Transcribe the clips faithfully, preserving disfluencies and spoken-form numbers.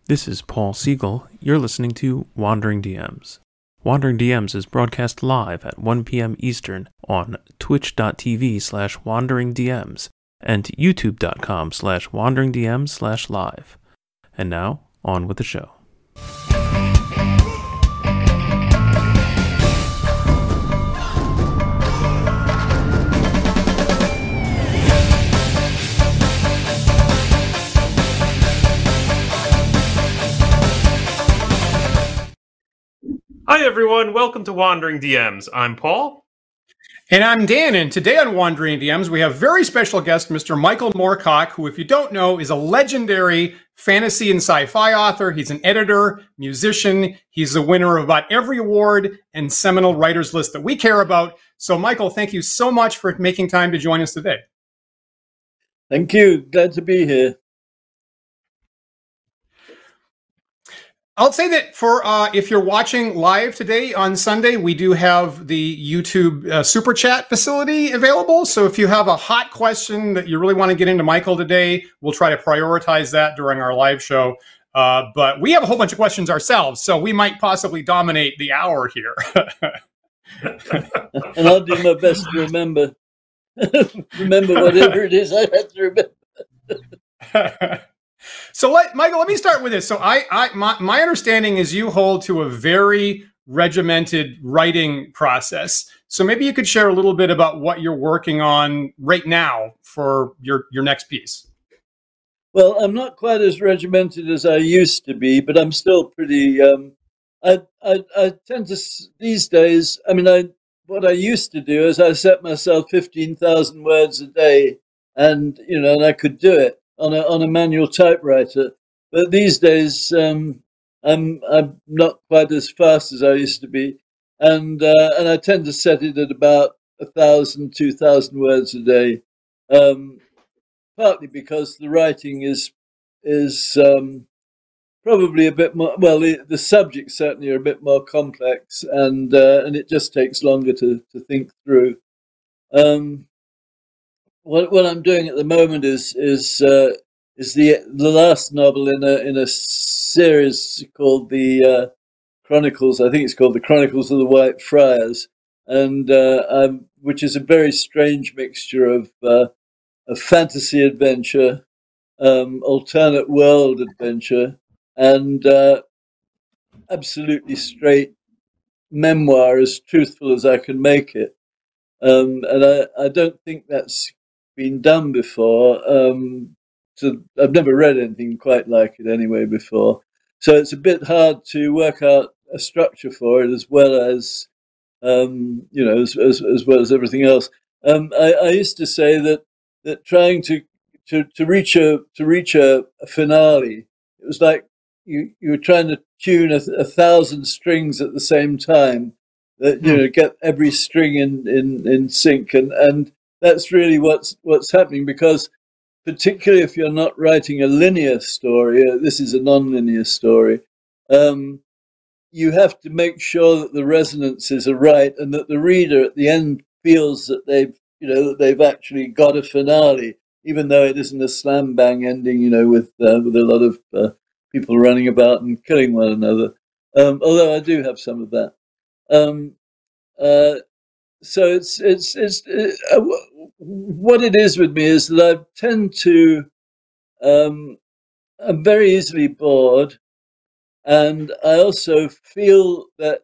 This is Paul Siegel. You're listening to Wandering D Ms. Wandering D Ms is broadcast live at one p.m. Eastern on twitch.tv slash wanderingdms and youtube.com slash wanderingdms slash live. And now, on with the show. Hi everyone, welcome to Wandering D Ms. I'm Paul. And I'm Dan, and today on Wandering D Ms, we have very special guest, Mister Michael Moorcock, who, if you don't know, is a legendary fantasy and sci-fi author. He's an editor, musician. He's the winner of about every award and seminal writers list that we care about. So, Michael, thank you so much for making time to join us today. Thank you. Glad to be here. I'll say that for uh, if you're watching live today on Sunday, we do have the YouTube uh, Super Chat facility available. So if you have a hot question that you really want to get into Michael today, we'll try to prioritize that during our live show. Uh, but we have a whole bunch of questions ourselves, so we might possibly dominate the hour here. And I'll do my best to remember. remember whatever it is I have to remember. So, let, Michael, let me start with this. So, I, I, my, my understanding is you hold to a very regimented writing process. So, maybe you could share a little bit about what you're working on right now for your, your next piece. Well, I'm not quite as regimented as I used to be, but I'm still pretty. Um, I, I, I tend to these days. I mean, I what I used to do is I set myself fifteen thousand words a day, and you know, and I could do it on a on a manual typewriter. But these days, um, I'm I'm not quite as fast as I used to be, and uh, and I tend to set it at about a thousand, two thousand words a day. Um, partly because the writing is is um, probably a bit more. Well, the, the subjects certainly are a bit more complex, and uh, and it just takes longer to to think through. Um, What what I'm doing at the moment is is uh, is the the last novel in a in a series called the uh, Chronicles. I think it's called the Chronicles of the White Friars, and uh, I'm, which is a very strange mixture of uh, of fantasy adventure, um, alternate world adventure, and uh, absolutely straight memoir, as truthful as I can make it. Um, and I, I don't think that's been done before. Um, so I've never read anything quite like it anyway before. So it's a bit hard to work out a structure for it, as well as um, you know, as, as as well as everything else. Um, I, I used to say that that trying to to, to reach a to reach a, a finale, it was like you you were trying to tune a, a thousand strings at the same time. That you know, get every string in in in sync, and and. That's really what's what's happening, because particularly if you're not writing a linear story, uh, this is a non-linear story, um, you have to make sure that the resonances are right and that the reader at the end feels that they've, you know, that they've actually got a finale, even though it isn't a slam bang ending, you know, with uh, with a lot of uh, people running about and killing one another. Um, although I do have some of that. Um, uh, So it's it's it's uh, what it is with me is that I tend to um, I'm very easily bored, and I also feel that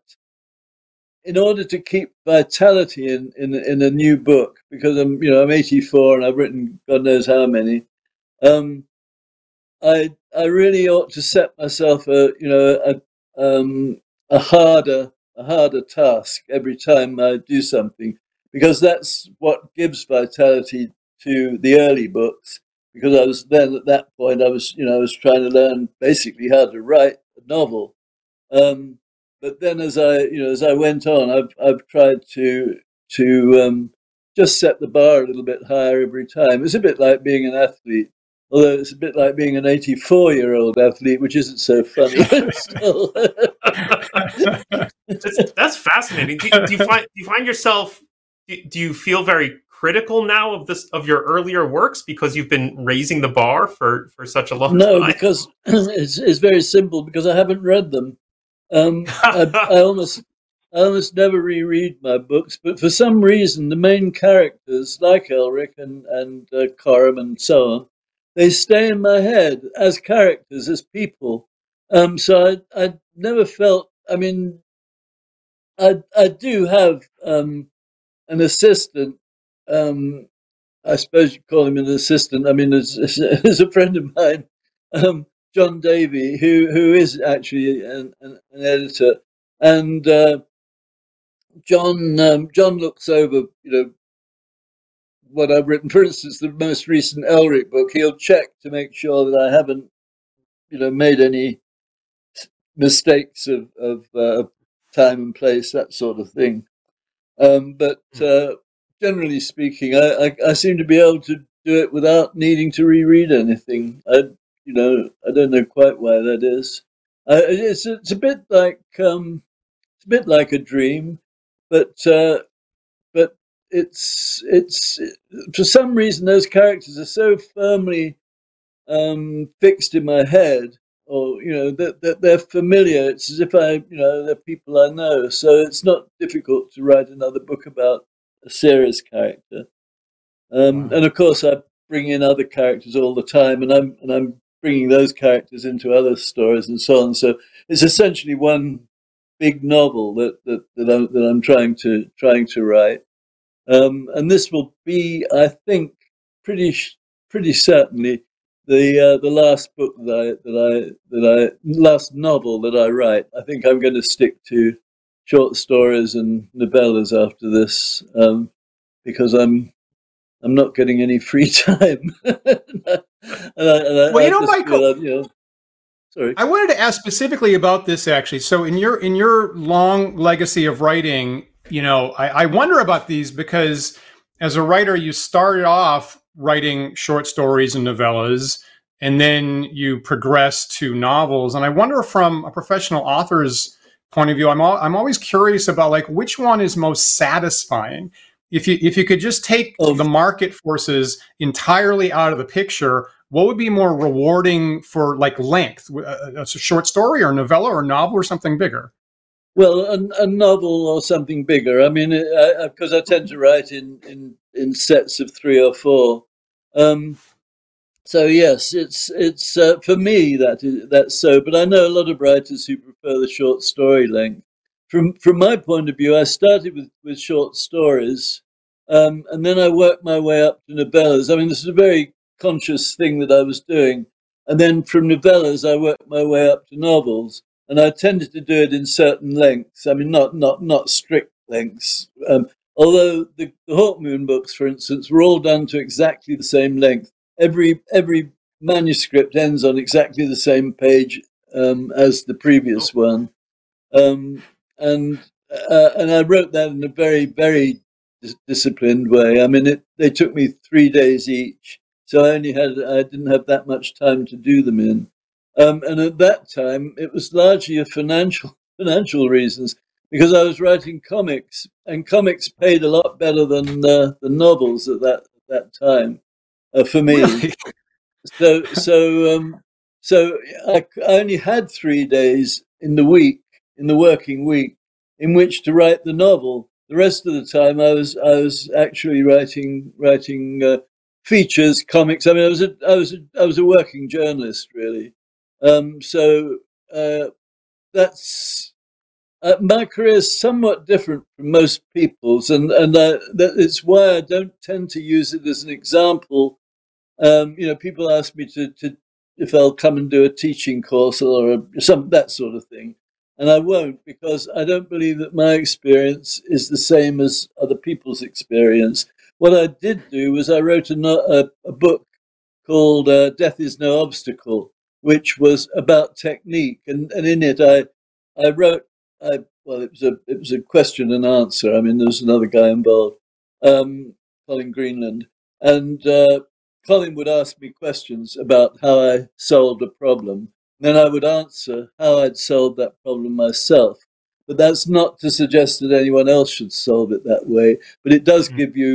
in order to keep vitality in, in in a new book, because I'm you know I'm eighty-four and I've written God knows how many, um, I I really ought to set myself a you know a um, a harder. a harder task every time I do something, because that's what gives vitality to the early books. Because I was then at that point, I was, you know, I was trying to learn basically how to write a novel. Um, but then, as I, you know, as I went on, I've I've tried to to um, just set the bar a little bit higher every time. It's a bit like being an athlete. Although it's a bit like being an eighty-four-year-old athlete, which isn't so funny. Still. that's, that's fascinating. Do, do you find do you find yourself? Do you feel very critical now of this of your earlier works because you've been raising the bar for, for such a long no, time? No, because it's, it's very simple, because I haven't read them. Um, I, I almost I almost never reread my books, but for some reason, the main characters, like Elric and, and uh, Coram and so on, they stay in my head as characters, as people. Um, so I, I never felt, I mean, I, I do have um, an assistant. Um, I suppose you call him an assistant. I mean, as, as a friend of mine, um, John Davey, who, who is actually an, an, an editor. And uh, John um, John looks over, you know, what I've written. For instance, the most recent Elric book, he'll check to make sure that I haven't, you know, made any mistakes of, of uh, time and place, that sort of thing. Um, but uh, generally speaking, I, I, I seem to be able to do it without needing to reread anything. I, you know, I don't know quite why that is. Uh, it's it's a bit like um, it's a bit like a dream. But uh, but it's it's for some reason those characters are so firmly um, fixed in my head, or you know that, that they're familiar. It's as if I you know they're people I know. So it's not difficult to write another book about a serious character. Um, wow. And of course, I bring in other characters all the time, and I'm and I'm bringing those characters into other stories and so on. So it's essentially one big novel that that that I'm, that I'm trying to trying to write, um, and this will be, I think, pretty pretty certainly the uh, the last book that I that I that I last novel that I write. I think I'm going to stick to short stories and novellas after this, um, because I'm I'm not getting any free time. and I, and I, well, I you know, just Michael. Feel, you know, Sorry. I wanted to ask specifically about this, actually. So, in your in your long legacy of writing, you know, I, I wonder about these because, as a writer, you started off writing short stories and novellas, and then you progressed to novels. And I wonder, from a professional author's point of view, I'm all, I'm always curious about like which one is most satisfying. If you if you could just take oh. the market forces entirely out of the picture, what would be more rewarding for like length? A, a short story or a novella or a novel or something bigger? Well, a, a novel or something bigger. I mean, because I, I, I tend to write in, in, in sets of three or four. Um, so yes, it's it's uh, for me that is, that's so. But I know a lot of writers who prefer the short story length. From from my point of view, I started with, with short stories, um, and then I worked my way up to novellas. I mean, this is a very conscious thing that I was doing. And then from novellas, I worked my way up to novels. And I tended to do it in certain lengths. I mean, not not not strict lengths. Um, although the, the Hawkmoon books, for instance, were all done to exactly the same length. Every every manuscript ends on exactly the same page um, as the previous one. Um, and uh, and I wrote that in a very, very dis- disciplined way. I mean, it, they took me three days each. So I only had, I didn't have that much time to do them in. Um, and at that time, it was largely a financial financial reasons, because I was writing comics, and comics paid a lot better than uh, the novels at that at that time uh, for me. Really? So so um, so I, I only had three days in the week, in the working week, in which to write the novel. The rest of the time, I was I was actually writing writing uh, features, comics. I mean, I was a I was a, I was a working journalist, really. Um, so uh, that's uh, my career is somewhat different from most people's, and and uh, that it's why I don't tend to use it as an example. Um, you know, people ask me to, to if I'll come and do a teaching course or a, some that sort of thing, and I won't, because I don't believe that my experience is the same as other people's experience. What I did do was I wrote a, a, a book called uh, Death is No Obstacle, which was about technique, and, and in it I I wrote I well it was a it was a question and answer. I mean, there was another guy involved, um, Colin Greenland, and uh, Colin would ask me questions about how I solved a problem. Then I would answer how I'd solved that problem myself. But that's not to suggest that anyone else should solve it that way. But it does mm-hmm. give you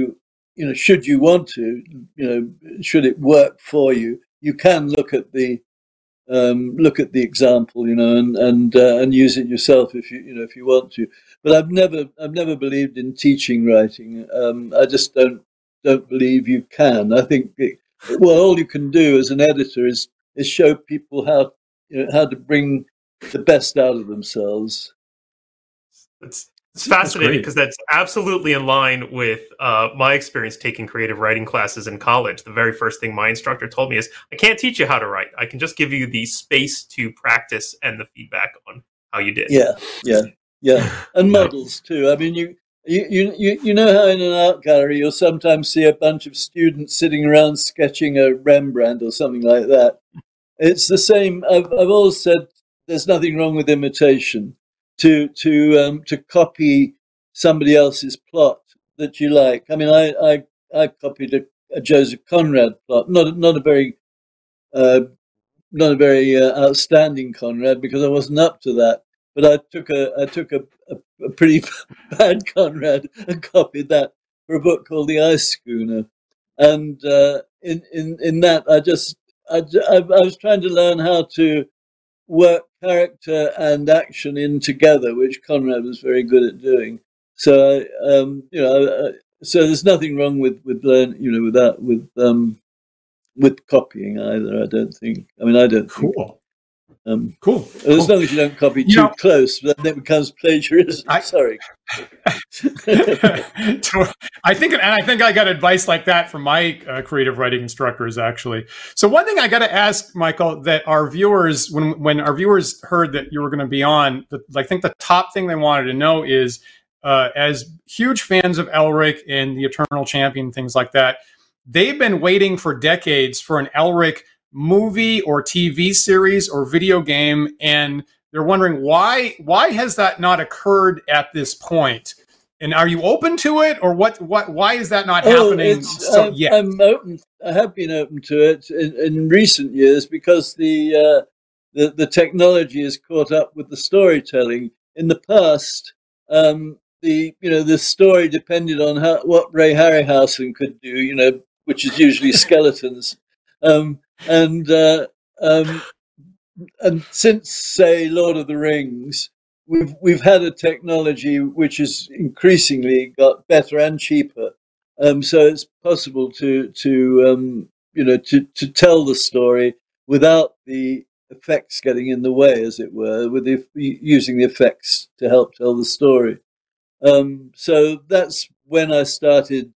you know, should you want to, you know, should it work for you, you can look at the um, look at the example, you know, and and uh, and use it yourself if you you know if you want to. But I've never I've never believed in teaching writing. Um, I just don't don't believe you can. I think it, well, all you can do as an editor is is show people how you know how to bring the best out of themselves. It's it's fascinating because that's, that's absolutely in line with uh, my experience taking creative writing classes in college. The very first thing my instructor told me is, I can't teach you how to write. I can just give you the space to practice and the feedback on how you did. Yeah, yeah, yeah. And models too. I mean, you, you, you, you know how in an art gallery you'll sometimes see a bunch of students sitting around sketching a Rembrandt or something like that. It's the same. I've, I've always said there's nothing wrong with imitation. To to um, to copy somebody else's plot that you like. I mean, I I, I copied a, a Joseph Conrad plot, not not a very uh, not a very uh, outstanding Conrad because I wasn't up to that. But I took a I took a, a, a pretty bad Conrad and copied that for a book called The Ice Schooner. And uh, in in in that, I just I, I I was trying to learn how to work character and action in together, which Conrad was very good at doing. So, um, you know, uh, so there's nothing wrong with with learn, you know, with that, with um, with copying either. I don't think. I mean, I don't think. Cool. Um, cool. As cool. long as you don't copy you too know, close, then it becomes plagiarism. I, Sorry. I think, and I think I got advice like that from my uh, creative writing instructors, actually. So one thing I got to ask, Michael, that our viewers, when when our viewers heard that you were going to be on, the, I think the top thing they wanted to know is, uh, as huge fans of Elric and the Eternal Champion, things like that, they've been waiting for decades for an Elric movie or T V series or video game, and they're wondering why why has that not occurred at this point? And are you open to it, or what? What? Why is that not oh, happening so I'm, yet? I'm open. I have been open to it in, in recent years because the, uh, the the technology has caught up with the storytelling. In the past, um, the you know the story depended on how, what Ray Harryhausen could do. You know, which is usually skeletons. Um, and uh, um, and since, say, Lord of the Rings, we've we've had a technology which has increasingly got better and cheaper. Um, so it's possible to to um, you know to, to tell the story without the effects getting in the way, as it were, with the, using the effects to help tell the story. Um, so that's when I started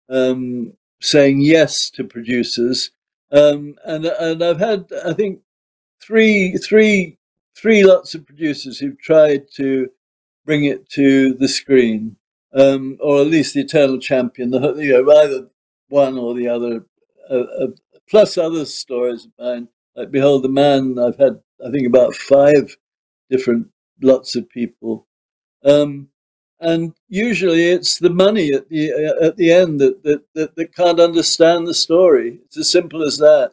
um, saying yes to producers. Um, and and I've had, I think, three three three lots of producers who've tried to bring it to the screen, um, or at least the Eternal Champion. The, you know, either one or the other, uh, uh, plus other stories of mine, like Behold the Man. I've had, I think, about five different lots of people. Um, And usually it's the money at the uh, at the end that, that, that, that can't understand the story. It's as simple as that.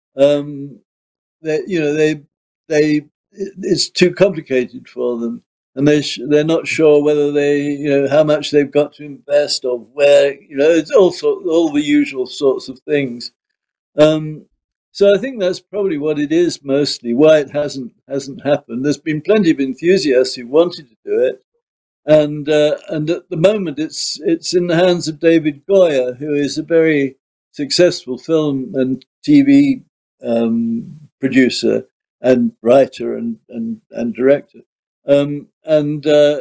Um, that you know they they it's too complicated for them, and they sh- they're not sure whether they you know how much they've got to invest or where you know it's also all the usual sorts of things. Um, so I think that's probably what it is mostly. Why it hasn't hasn't happened. There's been plenty of enthusiasts who wanted to do it. And uh, and at the moment, it's it's in the hands of David Goyer, who is a very successful film and T V um, producer and writer and and, and director. Um, and uh,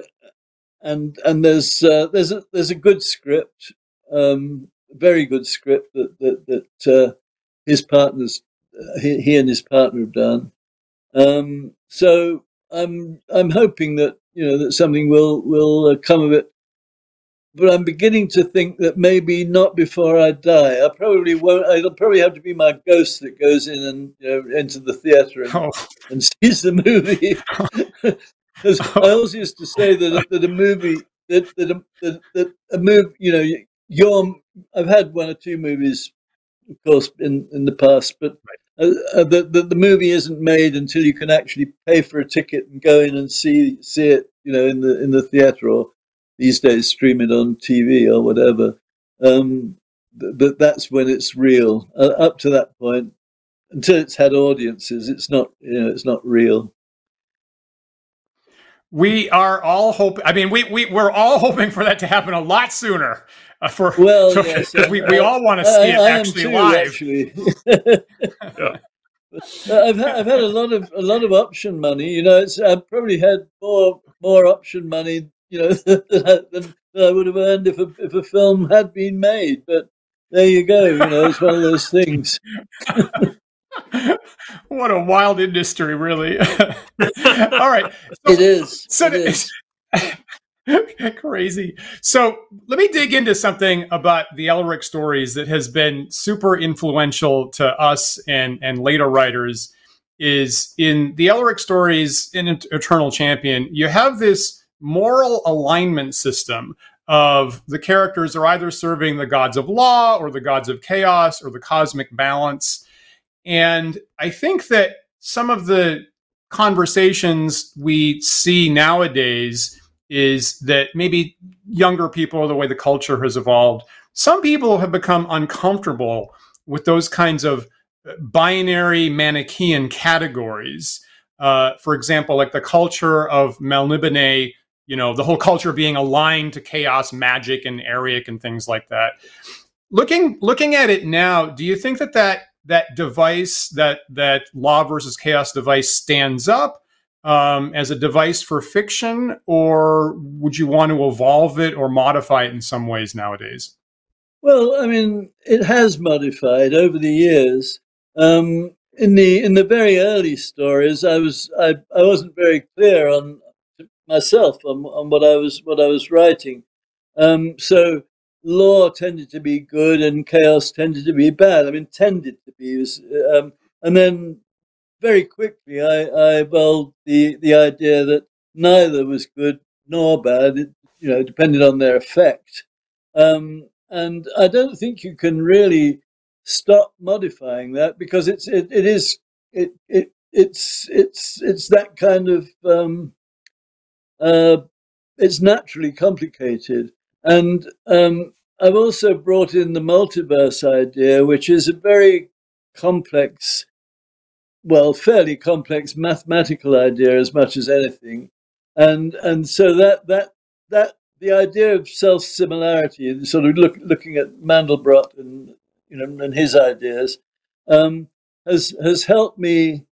and and there's uh, there's a there's a good script, um, very good script that that that uh, his partners, uh, he, he and his partner have done. Um, so I'm I'm hoping that. You know that something will will uh, come of it, but I'm beginning to think that maybe not before I die. I probably won't. It'll probably have to be my ghost that goes in and you know, into the theatre and, oh. and sees the movie. Because I always used to say that that a movie that that a, that, that a movie you know your I've had one or two movies, of course, in in the past, but. Uh, uh, the, the the movie isn't made until you can actually pay for a ticket and go in and see see it, you know, in the in the theatre or these days stream it on T V or whatever. Um, th- th- that's when it's real. Uh, up to that point, until it's had audiences, it's not, you know, it's not real. We are all hoping. I mean, we we we're all hoping for that to happen a lot sooner. Uh, for well, for, yes, we we uh, all want to see I, it I actually too, live. Actually. Yeah. I've had, I've had a lot of a lot of option money. You know, it's I've probably had more more option money, you know, than, than, than I would have earned if a if a film had been made. But there you go. You know, it's one of those things. What a wild industry, really. All right. So, it is. So it is. Crazy. So let me dig into something about the Elric stories that has been super influential to us and, and later writers. Is in the Elric stories in Eternal Champion, you have this moral alignment system of the characters are either serving the gods of law or the gods of chaos or the cosmic balance. And I think that some of the conversations we see nowadays is that maybe younger people, the way the culture has evolved, some people have become uncomfortable with those kinds of binary Manichaean categories. Uh, for example, like the culture of Melniboné, you know, the whole culture being aligned to chaos, magic, and Ariok and things like that. Looking looking at it now, do you think that that, that device, that, that law versus chaos device stands up Um, as a device for fiction, or would you want to evolve it or modify it in some ways nowadays? Well, I mean, it has modified over the years. Um, in the in the very early stories, I was I, I wasn't very clear on myself on, on what I was what I was writing. Um, so law tended to be good and chaos tended to be bad. I mean, tended to be, was, um, and then. Very quickly, I, I evolved the, the idea that neither was good nor bad, it, you know, depending on their effect. Um, and I don't think you can really stop modifying that because it's it, it is it it it's it's it's that kind of um, uh, it's naturally complicated. And um, I've also brought in the multiverse idea, which is a very complex. Well, fairly complex mathematical idea as much as anything, and and so that that that the idea of self similarity, sort of look, looking at Mandelbrot and you know and his ideas, um, has has helped me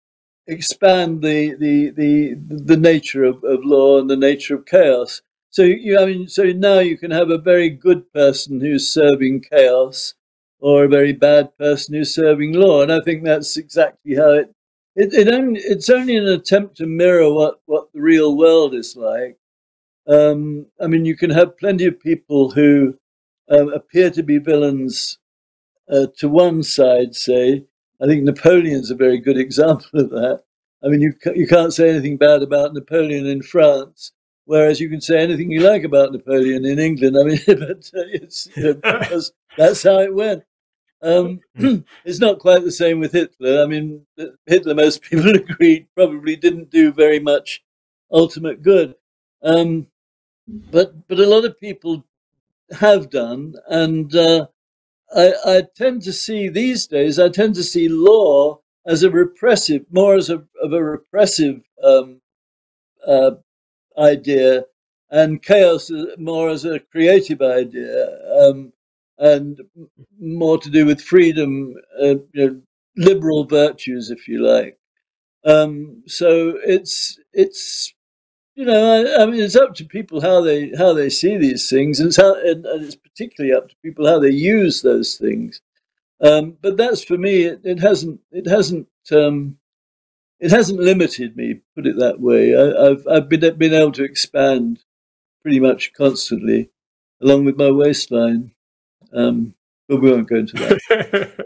expand the the the the nature of, of law and the nature of chaos. So you, I mean, so now you can have a very good person who's serving chaos, or a very bad person who's serving law, and I think that's exactly how it. It, it only it's only an attempt to mirror what, what the real world is like. Um, I mean, you can have plenty of people who uh, appear to be villains uh, to one side. Say, I think Napoleon's a very good example of that. I mean, you you can't say anything bad about Napoleon in France, whereas you can say anything you like about Napoleon in England. I mean, but uh, it's you know, because that's how it went. Um, it's not quite the same with Hitler. I mean, Hitler, most people agreed, probably didn't do very much ultimate good. Um, but but a lot of people have done, and uh, I, I tend to see these days, I tend to see law as a repressive, more as a of a repressive um, uh, idea, and chaos more as a creative idea. Um, and more to do with freedom, uh, you know, liberal virtues, if you like. Um, so it's it's you know, I, I mean, it's up to people how they how they see these things, and it's how and, and it's particularly up to people how they use those things. Um, but that's for me. It, it hasn't it hasn't um, it hasn't limited me. Put it that way. I, I've I've been been able to expand pretty much constantly, along with my waistline. Um, but we won't go into that.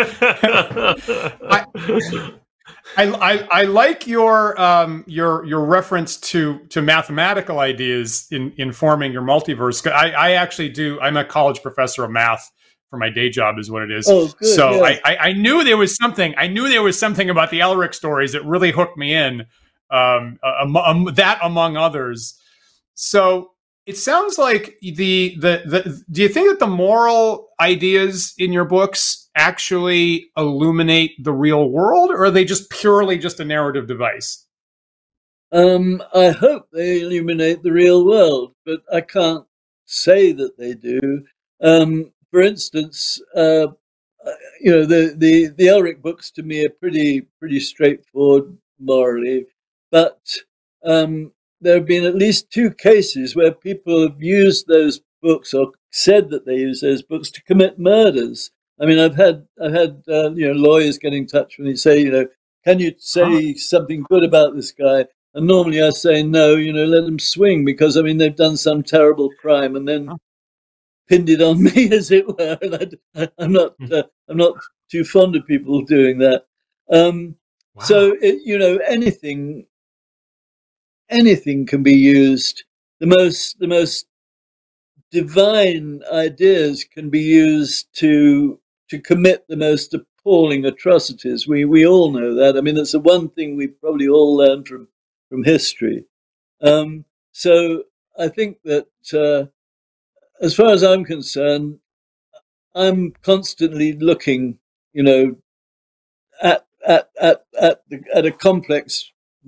I, I, I, I like your um, your your reference to to mathematical ideas in informing your multiverse. I, I actually do. I'm a college professor of math for my day job, is what it is. Oh, good, so yeah. I, I, I knew there was something. I knew there was something about the Elric stories that really hooked me in. Um, um, um, that among others. So. It sounds like the, the the. Do you think that the moral ideas in your books actually illuminate the real world, or are they just purely just a narrative device? Um, I hope they illuminate the real world, but I can't say that they do. Um, for instance, uh, you know, the, the, the Elric books to me are pretty pretty straightforward morally, but um, there have been at least two cases where people have used those books or said that they use those books to commit murders. I mean, I've had I've had uh, you know, lawyers get in touch with me and say, you know, can you say huh? something good about this guy? And normally I say no, you know, let them swing, because I mean they've done some terrible crime and then huh. pinned it on me, as it were. And I, I'm not uh, I'm not too fond of people doing that. Um, wow. So it, you know, anything anything can be used. The most the most divine ideas can be used to to commit the most appalling atrocities. We we all know that. I mean, that's the one thing we probably all learned from from history. Um, so I think that uh, as far as I'm concerned, I'm constantly looking, you know, at at at at, the, at a complex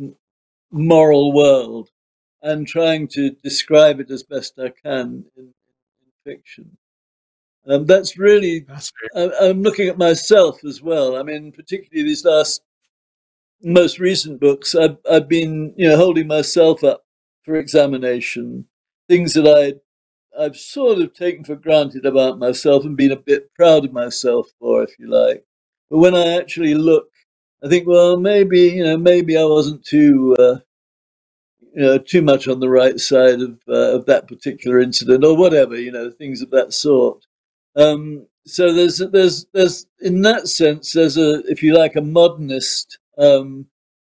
moral world and trying to describe it as best I can in, in fiction. Um, that's really, that's I, I'm looking at myself as well. I mean, particularly these last, most recent books, I've, I've been, you know, holding myself up for examination, things that I, I've sort of taken for granted about myself and been a bit proud of myself for, if you like. But when I actually look, I think, well, maybe, you know, maybe I wasn't too, uh, you know, too much on the right side of uh, of that particular incident, or whatever, you know, things of that sort. Um, so there's there's there's in that sense there's a, if you like, a modernist um,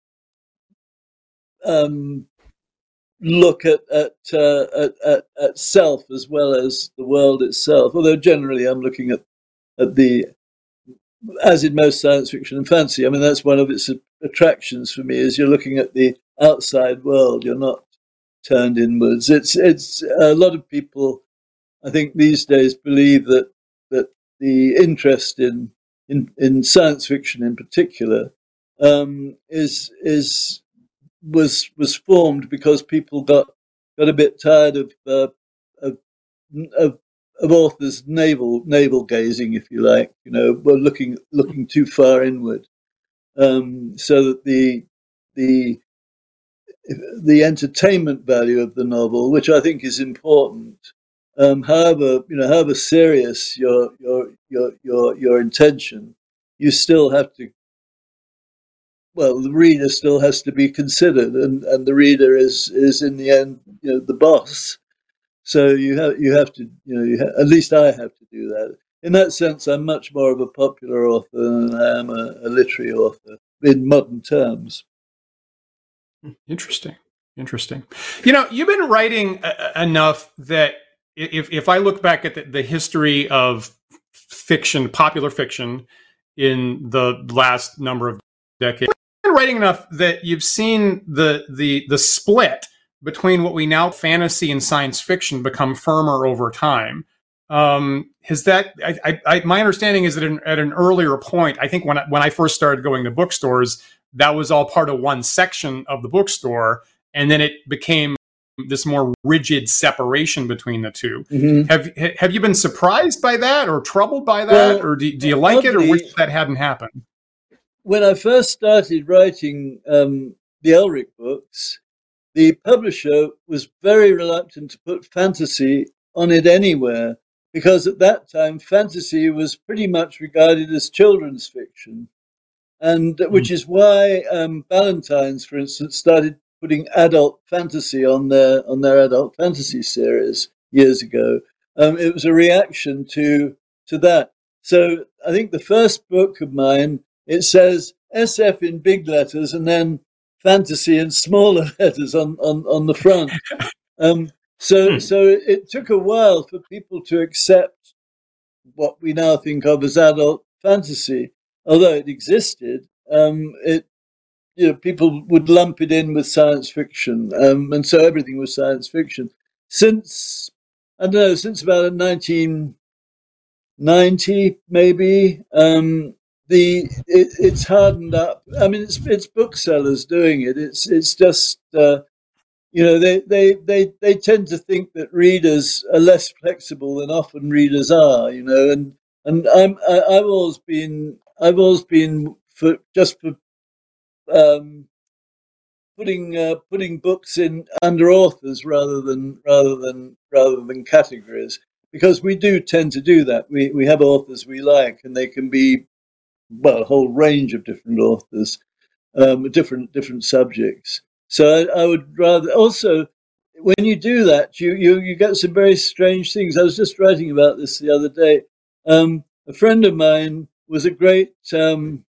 um, look at at, uh, at at at self as well as the world itself. Although generally I'm looking at at the, as in most science fiction and fantasy, I mean, that's one of its attractions for me, is you're looking at the outside world. You're not turned inwards. It's it's a lot of people, I think, these days believe that that the interest in in, in science fiction in particular um, is is was was formed because people got got a bit tired of uh, of, of of authors navel navel gazing, if you like. You know, we're looking looking too far inward, um, so that the the the entertainment value of the novel, which I think is important, um, however, you know, however serious your your your your your intention, you still have to. Well, the reader still has to be considered, and, and the reader is is in the end, you know, the boss. So you have you have to, you know, you ha- at least I have to do that. In that sense, I'm much more of a popular author than I am a, a literary author in modern terms. Interesting. Interesting. You know, you've been writing uh, enough that if if I look back at the, the history of fiction, popular fiction, in the last number of decades, you've been writing enough that you've seen the the the split between what we now fantasy and science fiction become firmer over time. Um, has that? I, I, my understanding is that in, at an earlier point, I think when I, when I first started going to bookstores, that was all part of one section of the bookstore, and then it became this more rigid separation between the two. Mm-hmm. Have Have you been surprised by that, or troubled by that, well, or do, do you like oddly, it, or wish that hadn't happened? When I first started writing um, the Elric books, the publisher was very reluctant to put fantasy on it anywhere, because at that time fantasy was pretty much regarded as children's fiction. And which is why um, Ballantines, for instance, started putting adult fantasy on their on their adult fantasy series years ago. Um, it was a reaction to to that. So I think the first book of mine, it says S F in big letters and then fantasy in smaller letters on, on, on the front. Um, so so it took a while for people to accept what we now think of as adult fantasy. Although it existed, um, it you know, people would lump it in with science fiction, um, and so everything was science fiction. Since I don't know, since about nineteen ninety maybe. Um, the it, it's hardened up. I mean, it's it's booksellers doing it. It's it's just uh, you know they, they they they tend to think that readers are less flexible than often readers are. You know, and and I'm I, I've always been I've always been for just for um, putting uh, putting books in under authors rather than rather than rather than categories, because we do tend to do that. We we have authors we like, and they can be, well, a whole range of different authors, um, different different subjects. So I, I would rather also, when you do that, you, you you get some very strange things. I was just writing about this the other day. Um, a friend of mine was a great um,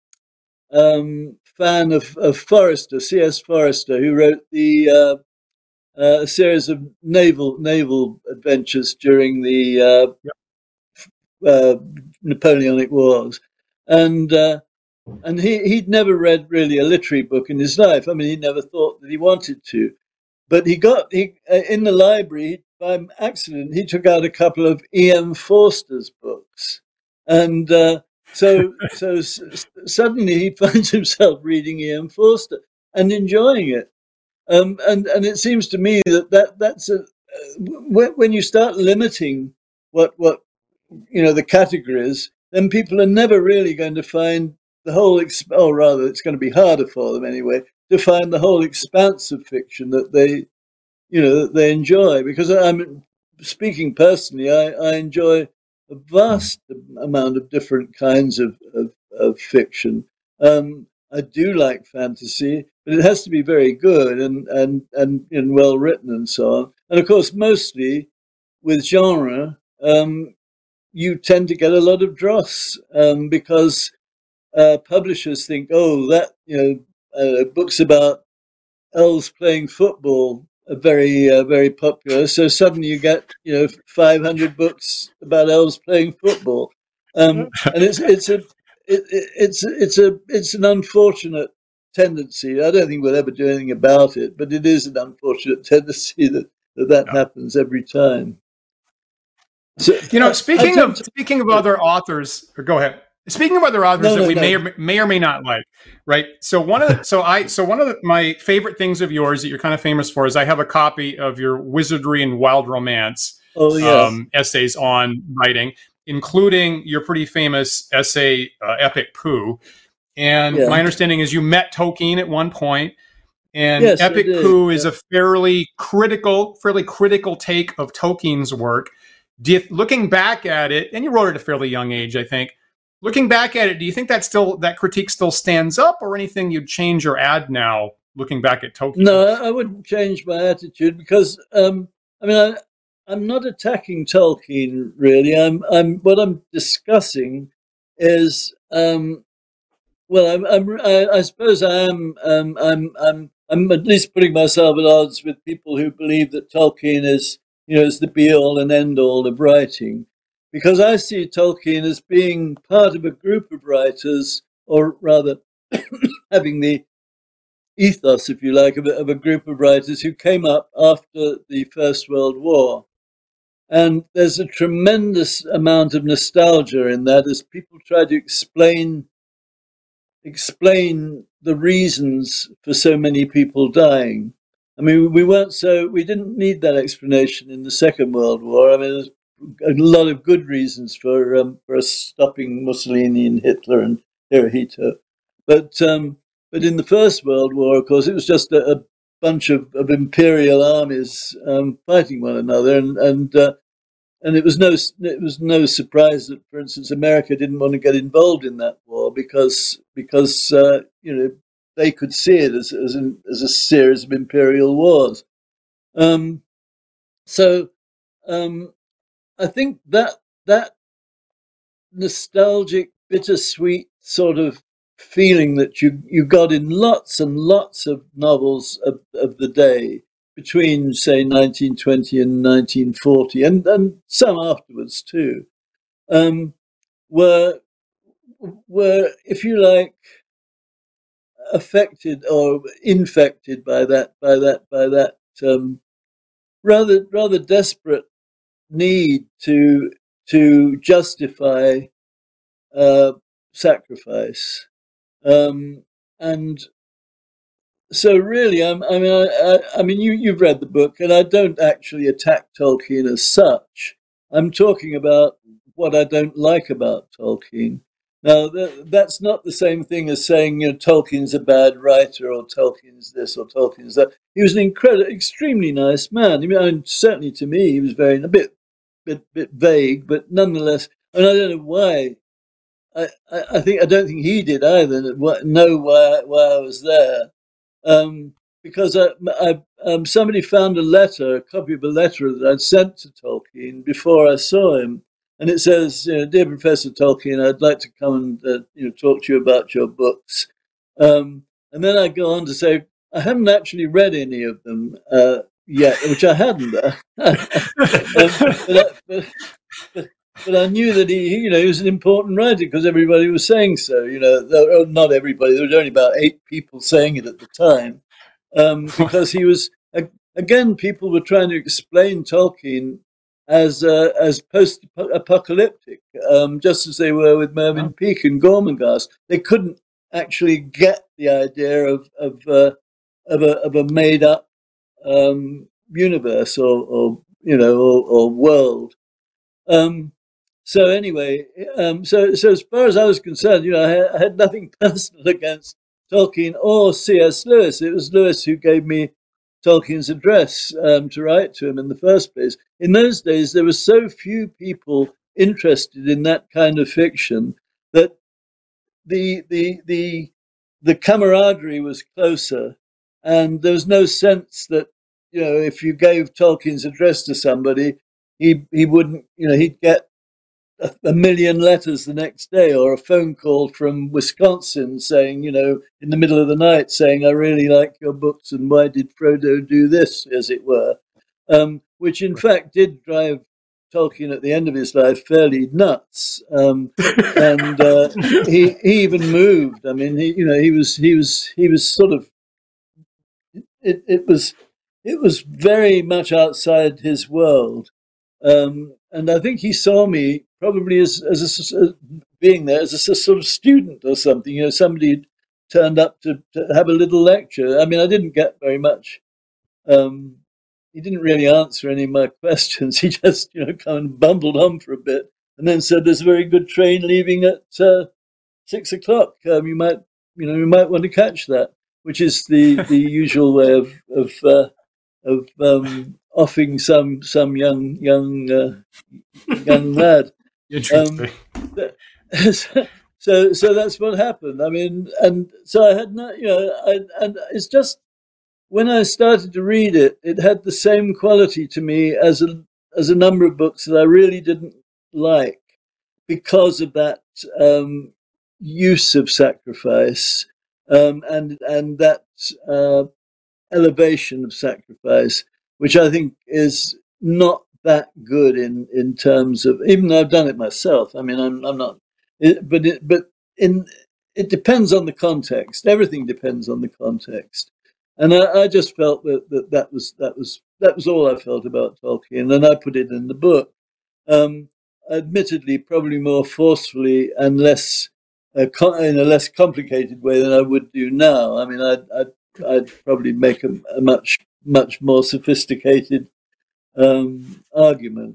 um, fan of, of Forrester, C S Forrester, who wrote the uh, uh, a series of naval naval adventures during the uh, yep. uh, Napoleonic Wars, and uh, and he he'd never read really a literary book in his life. I mean, he never thought that he wanted to, but he got he uh, in the library by accident he took out a couple of E M Forster's books, and. Uh, So, so s- suddenly he finds himself reading E M Forster and enjoying it, um, and and it seems to me that, that that's a uh, when, when you start limiting what what you know the categories, then people are never really going to find the whole. Exp- or rather, it's going to be harder for them anyway to find the whole expanse of fiction that they you know that they enjoy. Because I'm speaking personally, I, I enjoy a vast amount of different kinds of, of, of fiction. Um, I do like fantasy, but it has to be very good and, and, and, and well written and so on. And of course, mostly with genre, um, you tend to get a lot of dross um, because uh, publishers think, oh, that, you know, uh, books about elves playing football are very, uh, very popular. So suddenly you get, you know, five hundred books about elves playing football, um, and it's it's a it, it's it's a it's an unfortunate tendency. I don't think we'll ever do anything about it, but it is an unfortunate tendency that that, that yeah. happens every time. So, you know, speaking of to, speaking of other authors, or go ahead. Speaking of other authors no, that no, we no. may or may or may not like, right? So one of the, so I so one of the, my favorite things of yours that you're kind of famous for is I have a copy of your Wizardry and Wild Romance oh, yes. um, essays on writing, including your pretty famous essay, uh, Epic Pooh. And yeah. my understanding is you met Tolkien at one point, and yes, Epic Pooh is yeah. a fairly critical, fairly critical take of Tolkien's work. Do you, looking back at it, and you wrote it at a fairly young age, I think. Looking back at it, do you think that still that critique still stands up, or anything you'd change or add now, looking back at Tolkien? No, I wouldn't change my attitude because um, I mean I, I'm not attacking Tolkien really. I'm I'm what I'm discussing is um, well, I'm, I'm I, I suppose I am um, I'm I'm I'm at least putting myself at odds with people who believe that Tolkien is you know is the be all and end all of writing. Because I see Tolkien as being part of a group of writers, or rather having the ethos, if you like, of a, of a group of writers who came up after the First World War. And there's a tremendous amount of nostalgia in that as people try to explain explain the reasons for so many people dying. I mean, we weren't so, we didn't need that explanation in the Second World War. I mean, there's a lot of good reasons for um, for us stopping Mussolini and Hitler and Hirohito, but um, but in the First World War, of course, it was just a, a bunch of, of imperial armies um, fighting one another, and and uh, and it was no it was no surprise that, for instance, America didn't want to get involved in that war because because uh, you know they could see it as as, an, as a series of imperial wars. Um, so. Um, I think that that nostalgic, bittersweet sort of feeling that you, you got in lots and lots of novels of, of the day between, say, nineteen twenty and nineteen forty, and, and some afterwards too, um, were were, if you like, affected or infected by that by that by that um, rather rather desperate need to to justify uh, sacrifice. Um, and so really, I'm, I mean, I, I mean, you, you've read the book, and I don't actually attack Tolkien as such. I'm talking about what I don't like about Tolkien. Now, th- that's not the same thing as saying, you know, Tolkien's a bad writer, or Tolkien's this, or Tolkien's that. He was an incredible, extremely nice man. I mean, I mean, certainly to me, he was very, a bit, bit, bit vague, but nonetheless, and I don't know why. I, I, I think I don't think he did either. Know why why I was there. Um, because I, I, um, somebody found a letter, a copy of a letter that I'd sent to Tolkien before I saw him, and it says, you know, "Dear Professor Tolkien, I'd like to come and uh, you know talk to you about your books." Um, and then I go on to say, I haven't actually read any of them uh, yet, which I hadn't. um, but, I, but, but, but I knew that he, you know, he was an important writer because everybody was saying so. You know, though, not everybody. There were only about eight people saying it at the time, um, because he was again. People were trying to explain Tolkien as uh, as post-apocalyptic, um, just as they were with Mervyn oh. Peake and Gormenghast. They couldn't actually get the idea of of uh, of a of a made-up um, universe or, or you know or, or world. Um, So anyway, um, so so as far as I was concerned, you know, I had, I had nothing personal against Tolkien or C S Lewis. It was Lewis who gave me Tolkien's address um, to write to him in the first place. In those days, there were so few people interested in that kind of fiction that the the the the camaraderie was closer, and there was no sense that, you know, if you gave Tolkien's address to somebody, he he wouldn't, you know, he'd get a million letters the next day, or a phone call from Wisconsin saying, you know, in the middle of the night saying, I really like your books, and why did Frodo do this, as it were, um, which in fact did drive Tolkien at the end of his life fairly nuts. Um, and uh, he he even moved. I mean, he, you know, he was he was he was sort of it it was it was very much outside his world. Um, and I think he saw me probably as as a, as being there as a, a sort of student or something. You know, somebody turned up to, to have a little lecture. I mean, I didn't get very much. Um, he didn't really answer any of my questions. He just, you know, kind of bumbled on for a bit, and then said, "There's a very good train leaving at uh, six o'clock. Um, you might, you know, you might want to catch that," which is the, the usual way of of uh, of um, offing some some young young uh, young lad. Interesting. Um, so so that's what happened. I mean, and so I had not, you know, I, and it's just when I started to read it, it had the same quality to me as a as a number of books that I really didn't like because of that um, use of sacrifice um, and and that uh, elevation of sacrifice, which I think is not that good in, in terms of, even though I've done it myself. I mean, I'm I'm not, it, but it, but in it depends on the context. Everything depends on the context, and I, I just felt that, that that was that was that was all I felt about Tolkien, and I put it in the book. Um, admittedly, probably more forcefully and less uh, in a less complicated way than I would do now. I mean, I'd I'd, I'd probably make a, a much much more sophisticated um, argument.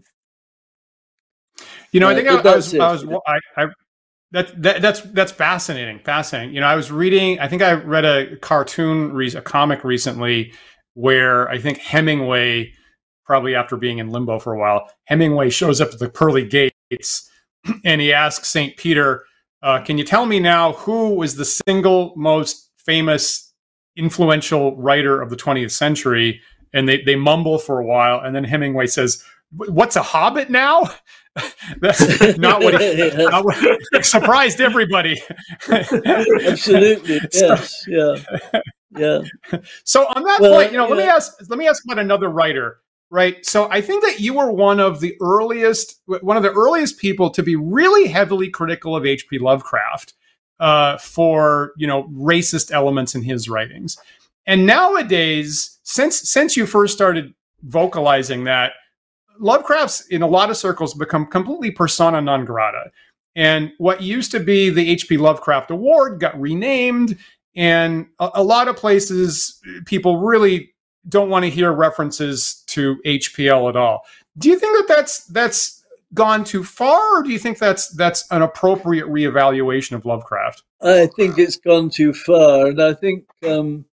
You know, I think uh, I, I was, it. I was, I, I that, that that's that's fascinating, fascinating. You know, I was reading. I think I read a cartoon, a comic recently, where I think Hemingway, probably after being in limbo for a while, Hemingway shows up at the pearly gates, and he asks Saint Peter, uh, "Can you tell me now who was the single most famous, influential writer of the twentieth century?" And they, they mumble for a while, and then Hemingway says, "What's a hobbit now?" That's not what he, not what he surprised everybody. Absolutely, yes, yeah, yeah. So on that well, point, you know, yeah. let me ask let me ask about another writer, right? So I think that you were one of the earliest, one of the earliest people to be really heavily critical of H P Lovecraft uh, for, you know, racist elements in his writings. And nowadays, since since you first started vocalizing that, Lovecraft's in a lot of circles become completely persona non grata. And what used to be the H P Lovecraft Award got renamed. And a, a lot of places, people really don't want to hear references to H P L at all. Do you think that that's that's gone too far, or do you think that's that's an appropriate reevaluation of Lovecraft? I think it's gone too far, and I think um,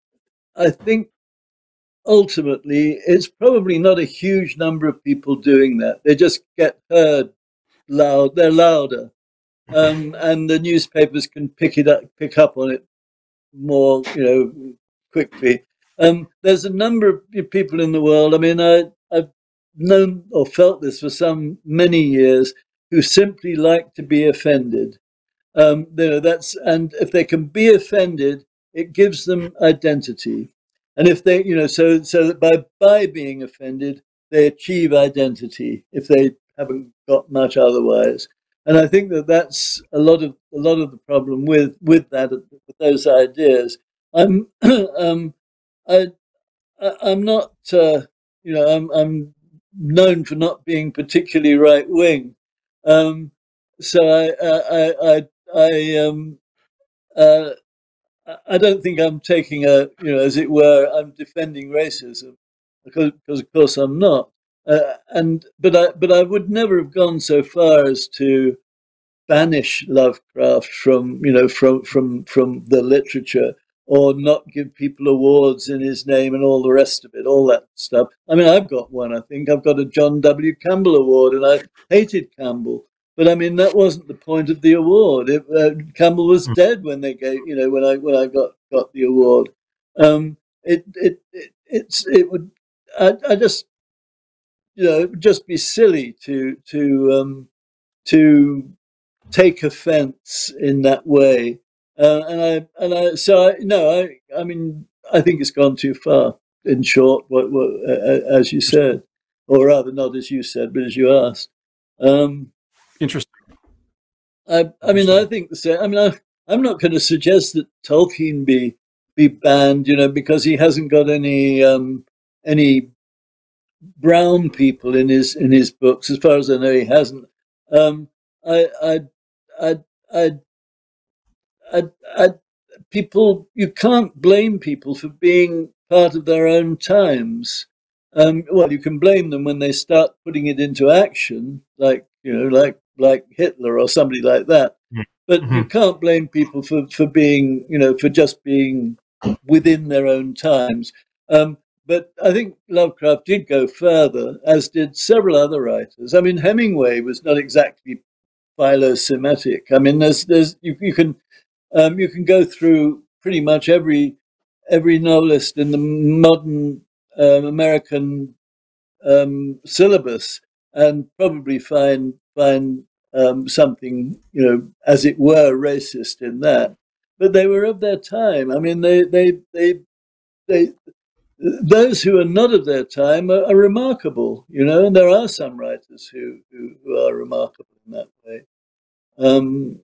I think ultimately it's probably not a huge number of people doing that. They just get heard loud. They're louder, um, and the newspapers can pick it up, pick up on it more, you know, quickly. Um, there's a number of people in the world. I mean, I, I've known or felt this for some many years, who simply like to be offended. Um, you know, that's and if they can be offended, it gives them identity. And if they, you know, so so that by by being offended, they achieve identity. If they haven't got much otherwise, and I think that that's a lot of a lot of the problem with with that with those ideas. I'm um, I, I I'm not uh, you know I'm I'm known for not being particularly right wing, um, so I I I I um uh. I don't think I'm taking a, you know, as it were, I'm defending racism, because, because of course I'm not. Uh, and but I but I would never have gone so far as to banish Lovecraft from, you know, from from from the literature, or not give people awards in his name and all the rest of it, all that stuff. I mean, I've got one. I think I've got a John W. Campbell Award, and I hated Campbell. But I mean, that wasn't the point of the award. It, uh, Campbell was dead when they gave, you know, when I when I got, got the award. Um, it it it it's it would I, I just you know it would just be silly to to um, to take offence in that way. Uh, and I and I so I, no I I mean I think it's gone too far. In short, what, what uh, as you said, or rather not as you said, but as you asked. Um, Interesting. I, I mean, I think the same. I mean, I, I'm not going to suggest that Tolkien be be banned, you know, because he hasn't got any um, any brown people in his in his books. As far as I know, he hasn't. Um, I, I, I, I, I, I, people, you can't blame people for being part of their own times. Um, well, you can blame them when they start putting it into action, like you know, like. like Hitler or somebody like that. But mm-hmm. you can't blame people for, for being, you know, for just being within their own times. Um, but I think Lovecraft did go further, as did several other writers. I mean, Hemingway was not exactly philo-Semitic. I mean, there's, there's, you, you can, um, you can go through pretty much every, every novelist in the modern um, American um, syllabus and probably find find um, something, you know, as it were, racist in that. But they were of their time. I mean, they, they, they, they, those who are not of their time are, are remarkable, you know, and there are some writers who, who, who are remarkable in that way. Um,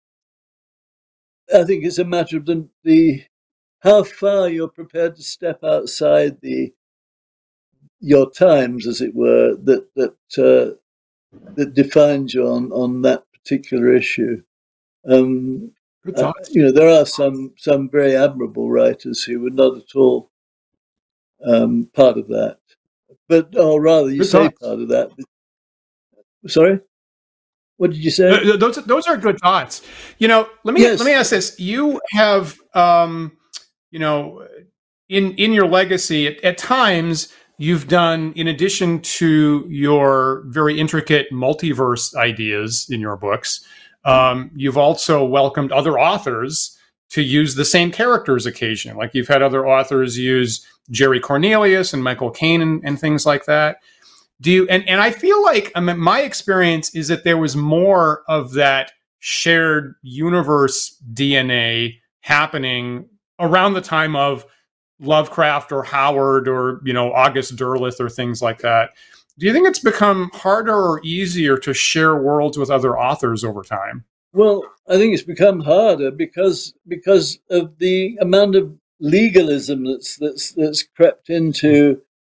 I think it's a matter of the, the how far you're prepared to step outside the your times, as it were, that that. Uh, that defines you on, on that particular issue. Um, uh, you know, there are some some very admirable writers who were not at all um, part of that, but or rather, you good say thoughts. Part of that. But, sorry, what did you say? Those those are good thoughts. You know, let me yes. let me ask this: you have, um, you know, in in your legacy at, at times. You've done, in addition to your very intricate multiverse ideas in your books, um, you've also welcomed other authors to use the same characters occasionally. Like you've had other authors use Jerry Cornelius and Michael Caine and, and things like that. Do you? And, and I feel like I mean, my experience is that there was more of that shared universe D N A happening around the time of Lovecraft or Howard or, you know, August Derleth or things like that. Do you think it's become harder or easier to share worlds with other authors over time? Well, I think it's become harder because because of the amount of legalism that's that's that's crept into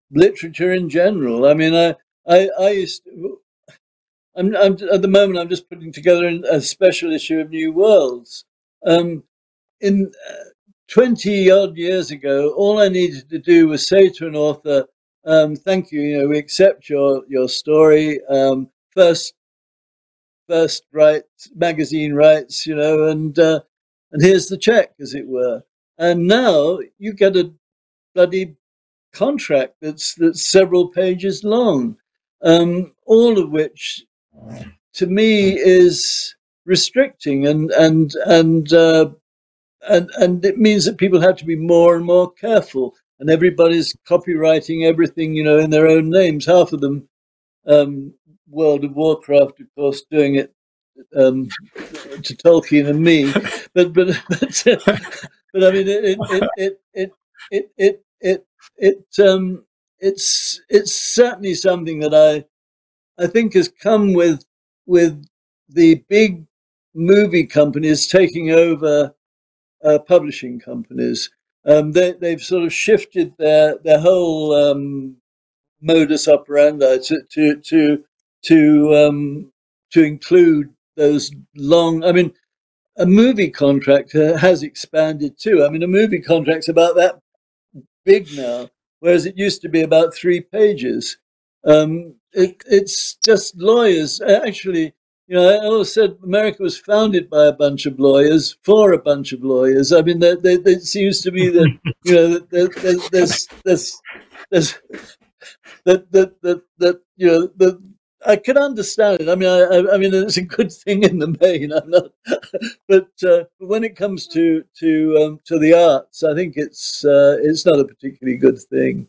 literature in general. I mean, I, I, I used to, I'm, I'm, at the moment, I'm just putting together a special issue of New Worlds. Um, in uh, twenty odd years ago, all I needed to do was say to an author, um, thank you, you know, we accept your, your story, um, first, first rights, magazine rights, you know, and, uh, and here's the check, as it were. And now you get a bloody contract that's, that's several pages long, um, all of which, to me, is restricting, and, and, and, uh, And and it means that people have to be more and more careful, and everybody's copywriting everything, you know, in their own names. Half of them, um, World of Warcraft, of course, doing it um, to Tolkien and me. But but but, uh, but I mean, it it it it it it it, it um it's it's certainly something that I I think has come with with the big movie companies taking over. Uh, publishing companies, um, they, they've sort of shifted their their whole um, modus operandi to to to to, um, to include those long. I mean, a movie contract uh, has expanded too. I mean, a movie contract's about that big now, whereas it used to be about three pages. Um, it, it's just lawyers actually. You know, I always said America was founded by a bunch of lawyers for a bunch of lawyers. I mean, there, there, there seems to be that, you know, there, there, there's, there's, there's, that, that, that, that, you know, that I can understand it. I mean, I, I mean, it's a good thing in the main. I'm not, but uh, when it comes to to um, to the arts, I think it's uh, it's not a particularly good thing.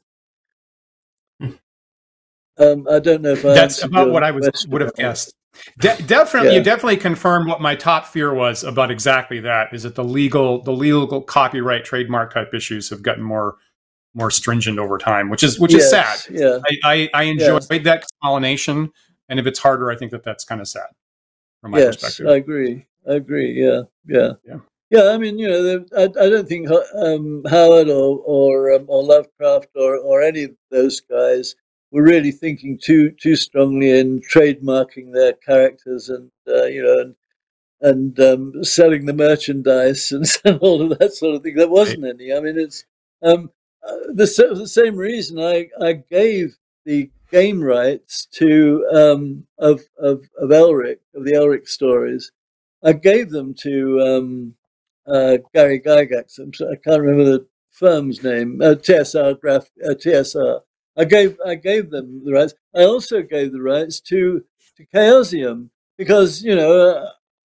Um, I don't know if I that's about what I was would have guessed. De- definitely, yeah. You definitely confirmed what my top fear was about exactly that. Is that the legal, the legal copyright, trademark type issues have gotten more, more stringent over time, which is which yes, is sad. Yeah, I, I, I enjoyed yeah. that explanation, and if it's harder, I think that that's kind of sad from my yes, perspective. I agree. I agree. Yeah, yeah, yeah. Yeah, I mean, you know, I, I don't think um, Howard or or, um, or Lovecraft or, or any of those guys were really thinking too too strongly in trademarking their characters and uh, you know and and um, selling the merchandise and, and all of that sort of thing. There wasn't right. any. I mean, it's um, uh, the, the same reason I, I gave the game rights to um, of of of Elric of the Elric stories. I gave them to um, uh, Gary Gygax. I'm sorry, I can't remember the firm's name. Uh, T S R Graph uh, T S R. I gave I gave them the rights. I also gave the rights to to Chaosium because you know uh,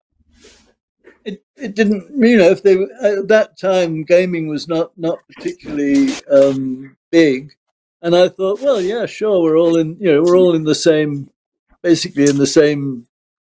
it it didn't you know if they were, at that time gaming was not not particularly um, big, and I thought well yeah sure we're all in you know we're all in the same basically in the same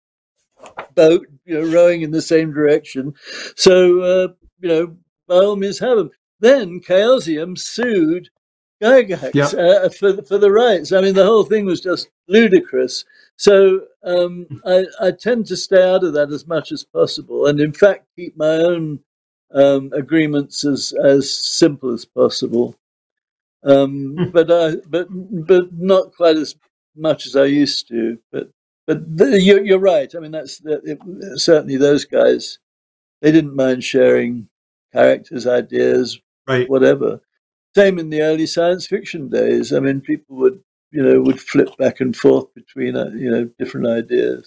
boat you know rowing in the same direction, so uh, you know by all means have them. Then Chaosium sued Gygax yep. uh, for for the rights. I mean, the whole thing was just ludicrous. So um, I, I tend to stay out of that as much as possible, and in fact, keep my own um, agreements as as simple as possible. Um, hmm. But I but but not quite as much as I used to. But but the, you're you're right. I mean, that's the, it, certainly those guys. They didn't mind sharing characters, ideas, right. whatever. Same in the early science fiction days. I mean, people would, you know, would flip back and forth between, uh, you know, different ideas.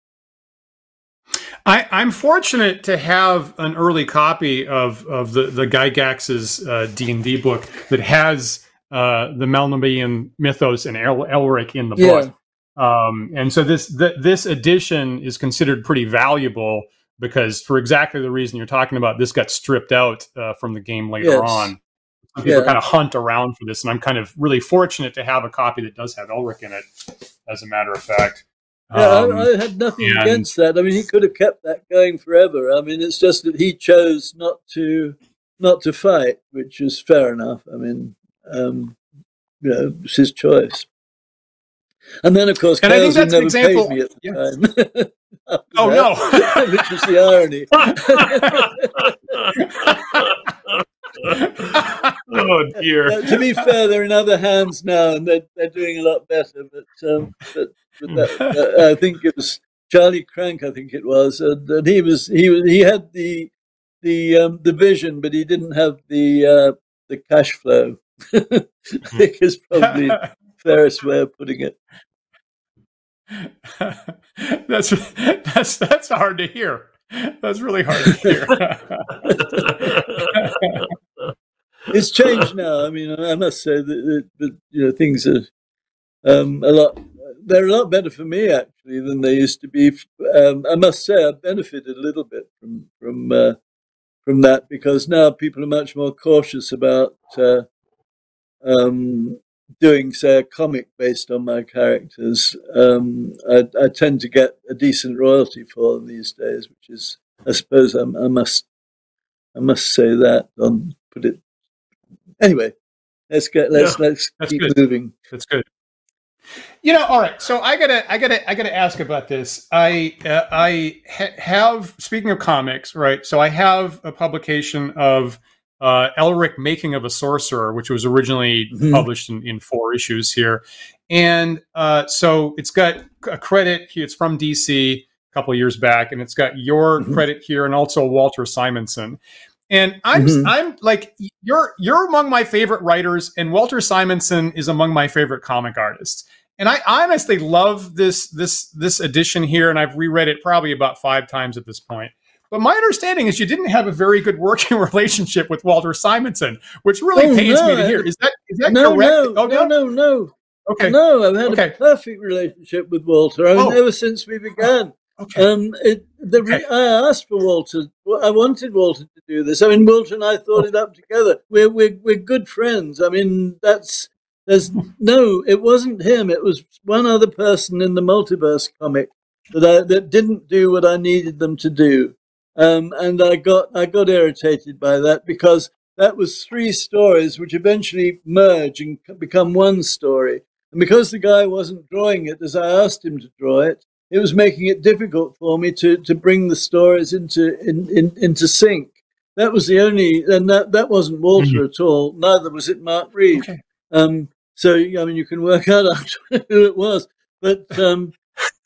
I, I'm fortunate to have an early copy of of the the Gygax's uh, D and D book that has uh, the Melniboné mythos and El- Elric in the yeah. book, um, and so this th- this edition is considered pretty valuable because, for exactly the reason you're talking about, this got stripped out uh, from the game later yes. on. Some people yeah. kind of hunt around for this, and I'm kind of really fortunate to have a copy that does have Elric in it, as a matter of fact. Yeah, um, I, I had nothing and, against that. I mean, he could have kept that going forever. I mean, it's just that he chose not to not to fight, which is fair enough. I mean, um, you know, it's his choice. And then, of course, Chaosium never paid me at the yeah. time. Oh, that, no. which was the irony. Oh dear. Uh, to be fair, they're in other hands now, and they're they're doing a lot better. But um, but, but that, uh, I think it was Charlie Crank. I think it was, and, and he was he was he had the the um, the vision, but he didn't have the uh, the cash flow. I think is probably the fairest way of putting it. that's that's that's hard to hear. That's really hard to hear. It's changed now. I mean, I must say that, that, that you know things are um, a lot. They're a lot better for me actually than they used to be. Um, I must say I've benefited a little bit from from uh, from that because now people are much more cautious about uh, um, doing, say, a comic based on my characters. Um, I, I tend to get a decent royalty for them these days, which is, I suppose, I, I must, I must say that. On put it anyway. Let's get let's yeah, let's keep good. moving. That's good. You know, all right. So I gotta, I gotta, I gotta ask about this. I, uh, I ha- have. Speaking of comics, right? So I have a publication of uh, Elric, Making of a Sorcerer, which was originally mm-hmm. published in, in four issues here, and uh, so it's got a credit. It's from D C a couple of years back, and it's got your mm-hmm. credit here, and also Walter Simonson. And I'm mm-hmm. I'm like you're you're among my favorite writers, and Walter Simonson is among my favorite comic artists. And I honestly love this this this edition here, and I've reread it probably about five times at this point. But my understanding is you didn't have a very good working relationship with Walter Simonson, which really oh, pains no, me to hear. Is that is that no, correct? No, oh, no, no, no. Okay. No, I've had okay. a perfect relationship with Walter. I mean, oh. ever since we began. Okay. Um, it, the okay. I asked for Walter. I wanted Walter to do this. I mean, Walter and I thought oh. it up together. We're we're we're good friends. I mean, that's there's no. It wasn't him. It was one other person in the multiverse comic that I that didn't do what I needed them to do. Um, and I got I got irritated by that because that was three stories which eventually merge and become one story. And because the guy wasn't drawing it as I asked him to draw it, it was making it difficult for me to, to bring the stories into in, in, into sync. That was the only, and that, that wasn't Walter mm-hmm. at all. Neither was it Mark Reed. Okay. Um, so I mean, you can work out who it was. But um,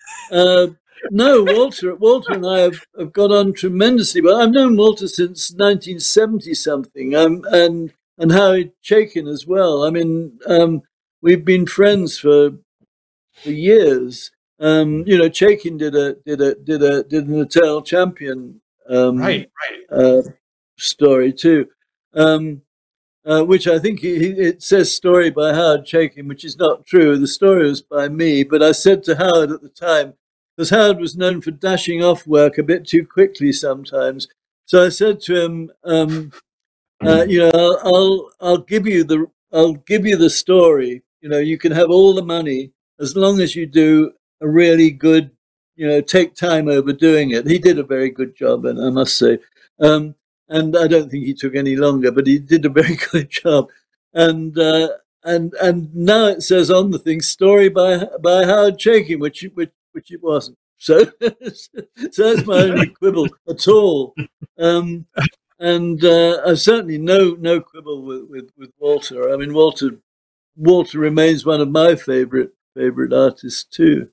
uh, no, Walter, Walter and I have, have got on tremendously well. I've known Walter since nineteen seventy something, um, and and Howard Chaykin as well. I mean, um, we've been friends for for years. Um, you know, Chaykin did a did a did a did an Eternal Champion um, right, right. Uh, story too, um, uh, which I think he, he, it says story by Howard Chaykin, which is not true. The story was by me, but I said to Howard at the time, because Howard was known for dashing off work a bit too quickly sometimes, so I said to him, um, uh, you know, I'll, I'll I'll give you the I'll give you the story. You know, you can have all the money as long as you do a really good, you know, take time over doing it. He did a very good job, and I must say, um, and I don't think he took any longer, but he did a very good job. And uh, and and now it says on the thing, story by by Howard Chaykin, which which which it wasn't. So so that's my only quibble at all. Um, and uh, I've certainly no no quibble with, with, with Walter. I mean, Walter Walter remains one of my favorite favorite artists too.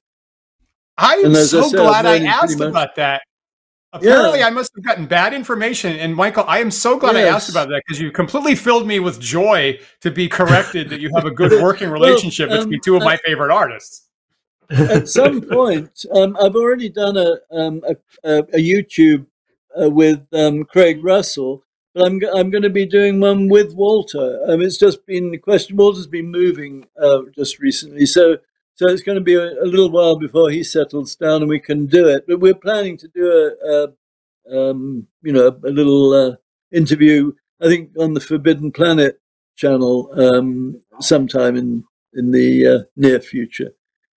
I am so I said, glad I asked much... about that. Apparently, yeah. I must have gotten bad information. And Michael, I am so glad yes. I asked about that because you completely filled me with joy to be corrected that you have a good working relationship well, um, between two of my favorite artists. At some point, um, I've already done a um, a, a, a YouTube uh, with um, Craig Russell, but I'm I'm going to be doing one with Walter. Um, it's just been the question. Walter's been moving uh, just recently, so. So it's going to be a, a little while before he settles down and we can do it. But we're planning to do a, a um, you know, a little uh, interview, I think, on the Forbidden Planet channel um, sometime in in the uh, near future.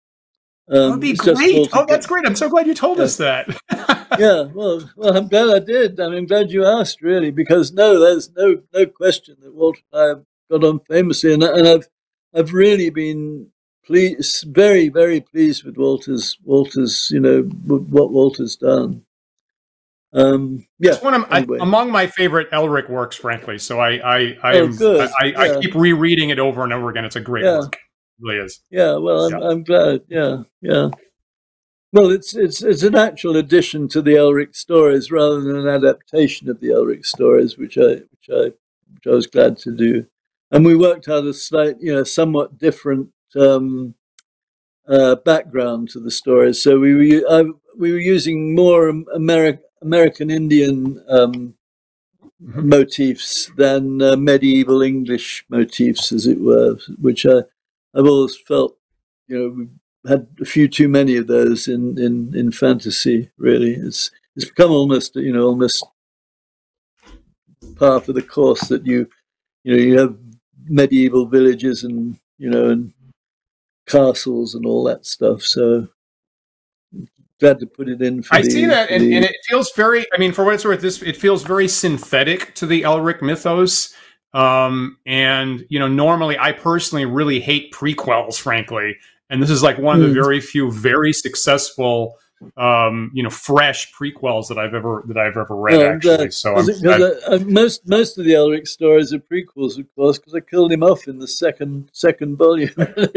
Um, That'd be great. Oh, that's great. I'm so glad you told yeah. us that. yeah, well, well, I'm glad I did. I mean, I'm glad you asked, really, because no, there's no no question that Walter and I have got on famously, and, and I've I've really been. Please, very, very pleased with Walter's, Walter's, you know, what Walter's done. Um, yeah, it's one of anyway. I, among my favorite Elric works, frankly. So I I I, oh, am, good. I, I, yeah. I keep rereading it over and over again. It's a great yeah. work. It really is. Yeah, well, I'm, Yeah. I'm glad. Yeah, yeah. Well, it's it's it's an actual addition to the Elric stories rather than an adaptation of the Elric stories, which I which I which I was glad to do. And we worked out a slight, you know, somewhat different um, uh, background to the stories. So we were I, we were using more Ameri- American Indian um, Mhm. motifs than uh, medieval English motifs, as it were, which I I've always felt, you know, we had a few too many of those in, in, in fantasy. Really, it's it's become almost, you know, almost par for the course that you you know you have medieval villages and, you know, and castles and all that stuff. So glad to put it in for I the, see that, for and, the- and it feels very. I mean, for what it's worth, this it feels very synthetic to the Elric mythos. Um, and you know, normally I personally really hate prequels, frankly, and this is like one of the Mm. very few very successful, um, you know, fresh prequels that I've ever that I've ever read. Oh, I'm actually, glad. so I'm, Because I, uh, most most of the Elric stories are prequels, of course, because I killed him off in the second second volume.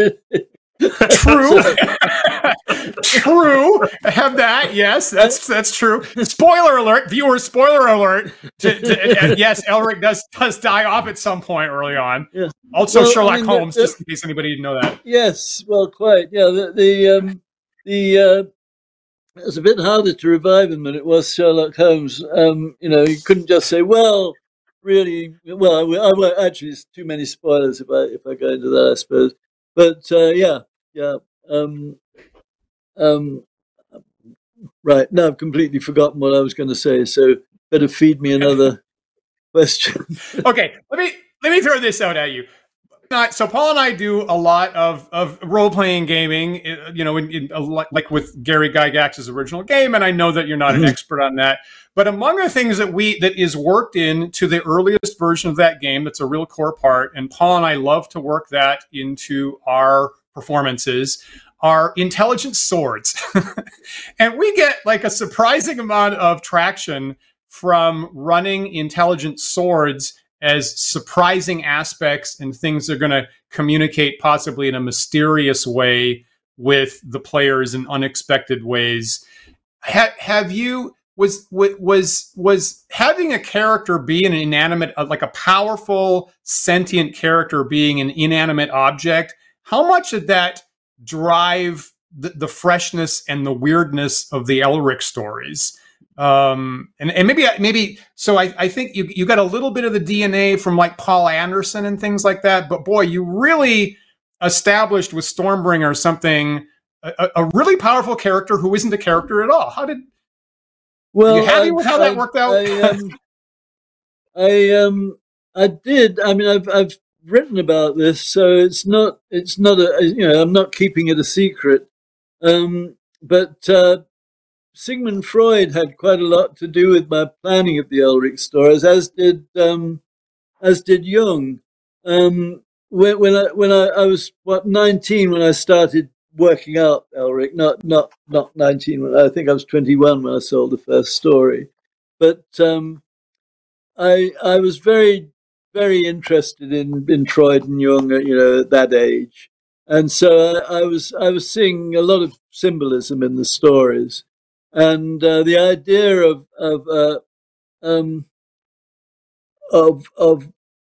True. So- True. I have that. Yes, that's that's true. Spoiler alert, viewer. Spoiler alert. To, to, and yes, Elric does does die off at some point early on. Yeah. Also, Well, I Sherlock mean, the- Holmes, the- just in case anybody didn't know that. Yes, well, quite. Yeah, the the um, the uh, it was a bit harder to revive him than it was Sherlock Holmes. Um, you know, you couldn't just say, "Well, really." Well, I, I won't, actually, it's too many spoilers if I if I go into that, I suppose. But uh, yeah, yeah. Um, um, right now, I've completely forgotten what I was going to say. So better feed me another question. Okay, let me let me throw this out at you. Not, so Paul and I do a lot of, of role playing gaming, you know, in, in, like with Gary Gygax's original game, and I know that you're not an expert on that. But among the things that we that is worked into the earliest version of that game, that's a real core part, and Paul and I love to work that into our performances, are intelligent swords, and we get like a surprising amount of traction from running intelligent swords as surprising aspects and things that are going to communicate possibly in a mysterious way with the players in unexpected ways. Ha- have you was was was having a character be an inanimate, like a powerful sentient character being an inanimate object? How much did that drive the, the freshness and the weirdness of the Elric stories? Um, and, and maybe, maybe, so I, I think you, you got a little bit of the D N A from like Paul Anderson and things like that, but boy, you really established with Stormbringer something, a, a really powerful character who isn't a character at all. How did, Well, are you happy I, with how I, that worked out? I, um, I, um, I did. I mean, I've, I've written about this, so it's not, it's not a, you know, I'm not keeping it a secret. Um, but, uh, Sigmund Freud had quite a lot to do with my planning of the Elric stories, as did um, as did Jung. Um, when, when I when I, I was what nineteen when I started working out Elric, not not not nineteen. When I think I was twenty-one when I sold the first story, but um, I I was very very interested in in Freud and Jung, you know, at that age, and so I, I was I was seeing a lot of symbolism in the stories. And uh, the idea of of uh, um, of of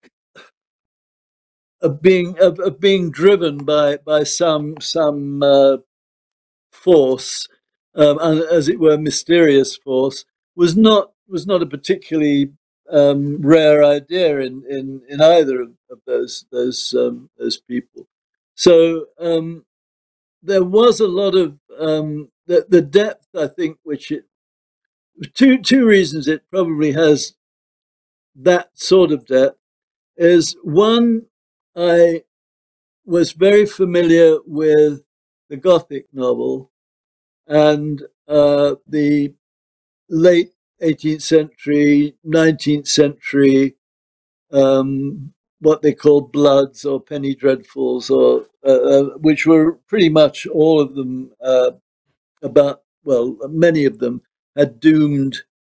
of being of, of being driven by by some some uh, force, um, and as it were, mysterious force, was not was not a particularly um, rare idea in, in, in either of, of those those um, those people. So um, there was a lot of um, the the depth, I think, which it two two reasons it probably has that sort of depth is one, I was very familiar with the Gothic novel and uh, the late eighteenth century, nineteenth century, um, what they called Bloods or Penny Dreadfuls, or uh, uh, which were pretty much all of them uh, about, well, many of them had doomed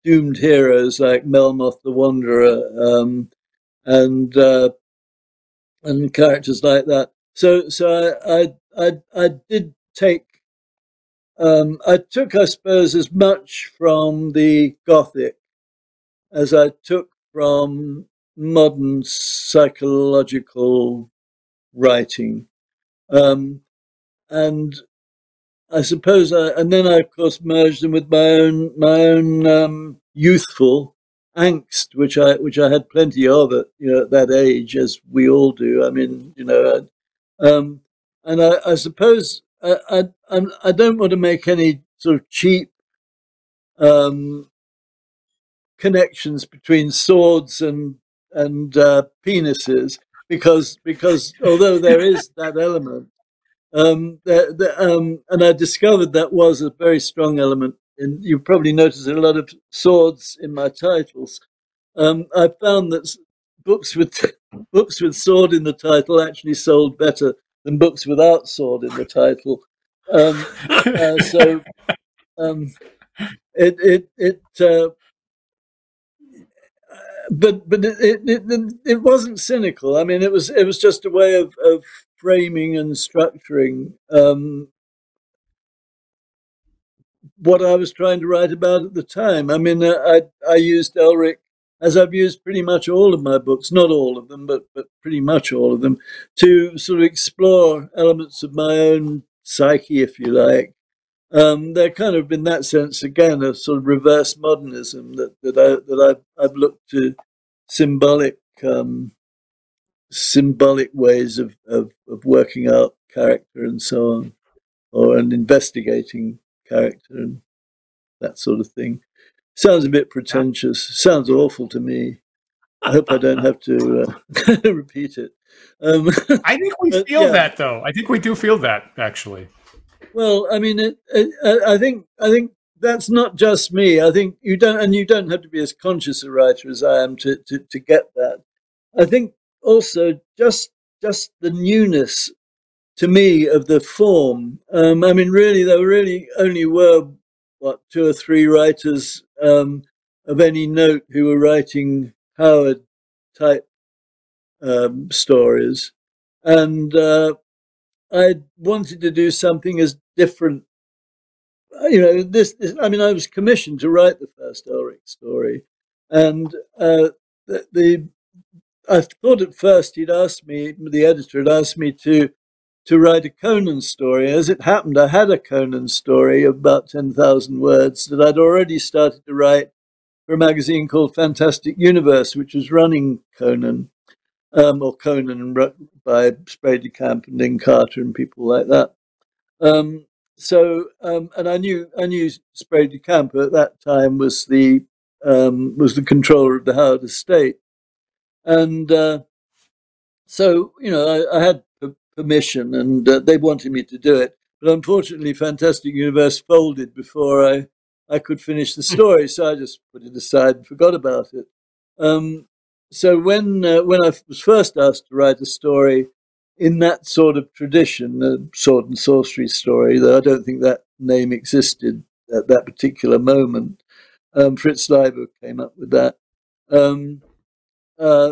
doomed heroes like Melmoth the Wanderer, um, and uh, and characters like that. So so I I I, I did take um, I took, I suppose, as much from the Gothic as I took from modern psychological writing, um, and I suppose, I, and then I of course merged them with my own my own um, youthful angst, which I which I had plenty of at you know at that age, as we all do. I mean, you know, um, and I, I suppose I, I I'm, I don't want to make any sort of cheap um, connections between swords and and uh, penises, because because although there is that element. Um, the, the, um, and I discovered that was a very strong element. And you probably noticed a lot of swords in my titles. Um, I found that books with books with sword in the title actually sold better than books without sword in the title. Um, uh, so um, it it it. Uh, but but it, it it it wasn't cynical. I mean, it was it was just a way of of framing and structuring um, what I was trying to write about at the time. I mean, uh, I I used Elric, as I've used pretty much all of my books, not all of them, but but pretty much all of them, to sort of explore elements of my own psyche, if you like. Um, they're kind of, in that sense, again, a sort of reverse modernism that that I that I've I've looked to symbolic um, symbolic ways of, of of working out character and so on, or and investigating character and that sort of thing. Sounds a bit pretentious. Sounds awful to me. I hope I don't have to uh, repeat it. Um, I think we feel yeah. that, though. I think we do feel that, actually. Well, I mean, it, it, I think I think that's not just me. I think you don't, and you don't have to be as conscious a writer as I am to to, to get that. I think also just just the newness to me of the form. Um, I mean, really, there really only were what two or three writers um, of any note who were writing Howard type um, stories, and uh, I wanted to do something as different. You know, this, this. I mean, I was commissioned to write the first Elric story, and uh, the, the. I thought at first he'd asked me, the editor had asked me to to write a Conan story. As it happened, I had a Conan story of about ten thousand words that I'd already started to write for a magazine called Fantastic Universe, which was running Conan, um, or Conan by Spray de Camp and Lynn Carter and people like that. Um, so, um, and I knew I knew Spray de Camp at that time was the um, was the controller of the Howard estate, and uh, so you know I, I had permission, and uh, they wanted me to do it. But unfortunately, Fantastic Universe folded before I, I could finish the story, so I just put it aside and forgot about it. Um, so when uh, when I was first asked to write a story in that sort of tradition, a sword and sorcery story, though I don't think that name existed at that particular moment, um, Fritz Leiber came up with that. Um, uh,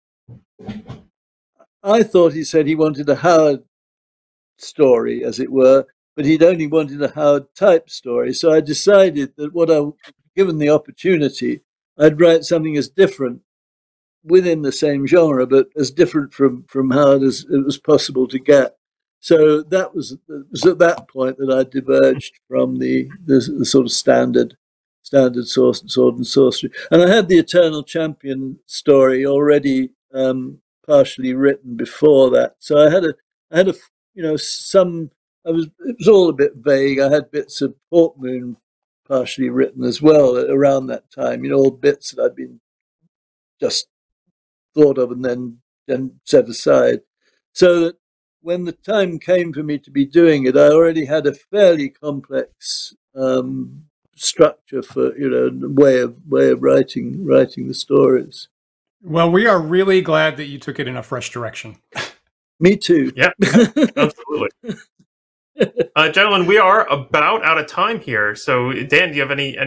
I thought he said he wanted a Howard story, as it were, but he'd only wanted a Howard type story. So I decided that what I, given the opportunity, I'd write something as different within the same genre, but as different from, from Howard as it was possible to get. So that was, it was at that point that I diverged from the, the, the sort of standard standard sword, sword and sorcery. And I had the Eternal Champion story already um, partially written before that. So I had a, I had a, you know, some, I was, it was all a bit vague. I had bits of Hawkmoon partially written as well around that time, you know, all bits that I'd been just thought of and then, then set aside. So that when the time came for me to be doing it, I already had a fairly complex um, structure for, you know, way of, way of writing, writing the stories. Well, we are really glad that you took it in a fresh direction. Me too. Yeah, absolutely. uh, gentlemen, we are about out of time here. So, Dan, do you have any any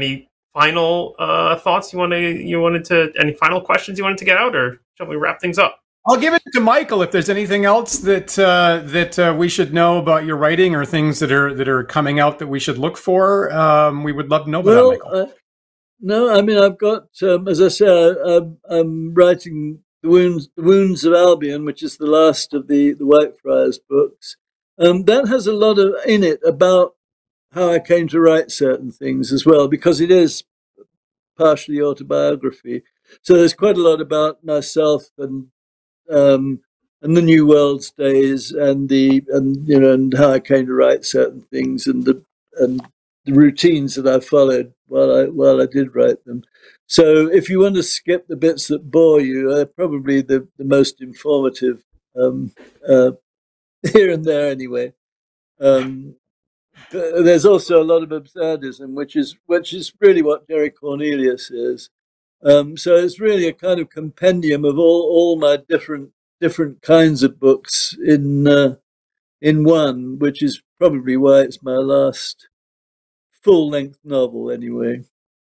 final uh, thoughts you want to you wanted to any final questions you wanted to get out, or shall we wrap things up? I'll give it to Michael if there's anything else that uh, that uh, we should know about your writing or things that are that are coming out that we should look for. Um, we would love to know about well, that, Michael. Uh, no, I mean I've got, um, as I say, I'm, I'm writing the wounds, the Wounds of Albion, which is the last of the the Whitefriars books. Um, that has a lot of in it about how I came to write certain things as well, because it is partially autobiography. So there's quite a lot about myself and. Um, and the New World's days, and the and you know, and how I came to write certain things, and the and the routines that I followed while I while I did write them. So, if you want to skip the bits that bore you, they're probably the, the most informative um, uh, here and there, anyway. Um, there's also a lot of absurdism, which is which is really what Jerry Cornelius is. Um, so it's really a kind of compendium of all, all my different different kinds of books in uh, in one, which is probably why it's my last full length novel, anyway.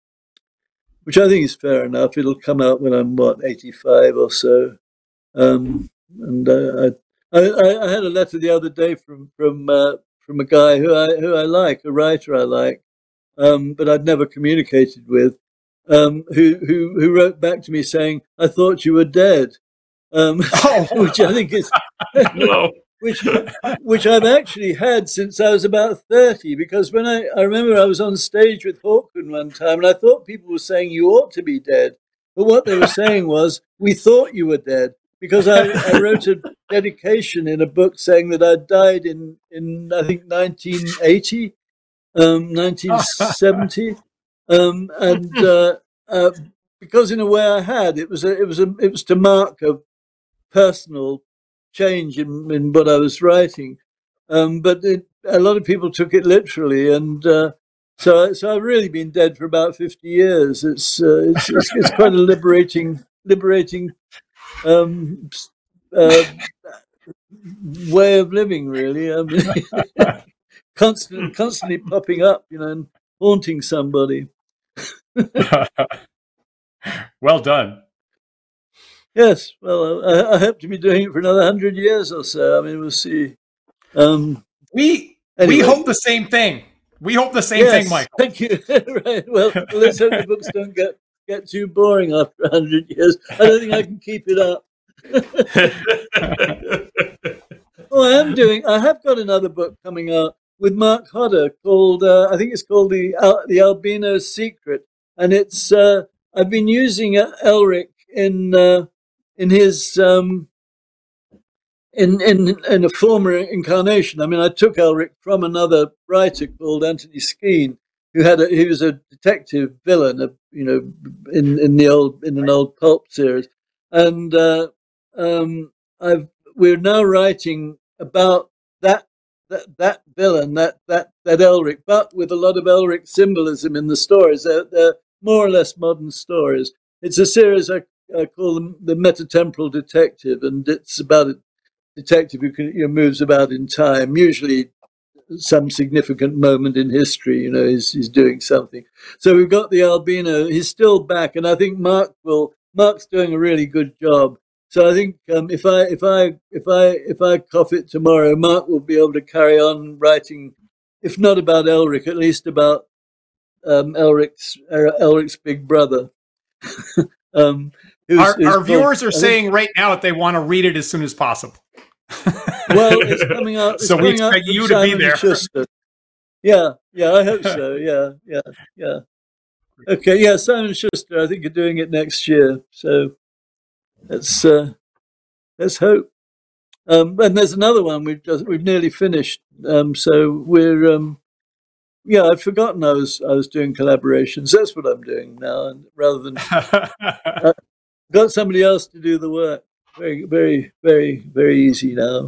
Which I think is fair enough. It'll come out when I'm what eighty-five or so. Um, and uh, I, I I had a letter the other day from from uh, from a guy who I who I like, a writer I like, um, but I'd never communicated with. Um, who, who who wrote back to me saying, "I thought you were dead," um, oh. which I think is no. which which I've actually had since I was about thirty. Because when I I remember I was on stage with Hawken one time, and I thought people were saying you ought to be dead, but what they were saying was we thought you were dead, because I, I wrote a dedication in a book saying that I died in in I think nineteen eighty, um, nineteen seventy. Um, and uh, uh, because in a way I had, it was a, it was a, it was to mark a personal change in, in what I was writing. Um, but it, a lot of people took it literally, and uh, so so I've really been dead for about fifty years. It's uh, it's, it's it's quite a liberating liberating um, uh, way of living, really. I mean, constant constantly popping up, you know, and haunting somebody. Well done. Yes, well, I, I hope to be doing it for another hundred years or so. I mean, we'll see. Um, we anyway. we hope the same thing. We hope the same yes, thing, Michael. Thank you. Right. Well, let's hope the books don't get get too boring after a hundred years. I don't think I can keep it up. Oh, I am doing. I have got another book coming out with Mark Hodder called, uh, I think it's called the Al- the Albino's Secret, and it's uh, I've been using Elric in uh, in his um, in in in a former incarnation. I mean, I took Elric from another writer called Anthony Skene, who had a, he was a detective villain, a, you know, in in the old in an old pulp series, and uh, um, I've we're now writing about that. That, that villain, that, that, that Elric, but with a lot of Elric symbolism in the stories. They're, they're more or less modern stories. It's a series I, I call them the Metatemporal Detective, and it's about a detective who can, you know, moves about in time, usually some significant moment in history. You know, he's, he's doing something. So we've got the albino. He's still back, and I think Mark will. Mark's doing a really good job. So I think um, if I if I if I if I cough it tomorrow, Mark will be able to carry on writing, if not about Elric, at least about um, Elric's Elric's big brother. um, who's, our who's our viewers called, are saying right now that they want to read it as soon as possible. Well, it's coming out. It's so coming we expect out you Simon to be there. Schuster. Yeah, yeah, I hope so. Yeah, yeah, yeah. Okay, yeah, Simon Schuster. I think you're doing it next year. So. Let's uh, let's hope. Um, and there's another one we've just we've nearly finished. Um, so we're um, yeah. I'd forgotten I was I was doing collaborations. That's what I'm doing now, and rather than uh, got somebody else to do the work. Very very very very easy now.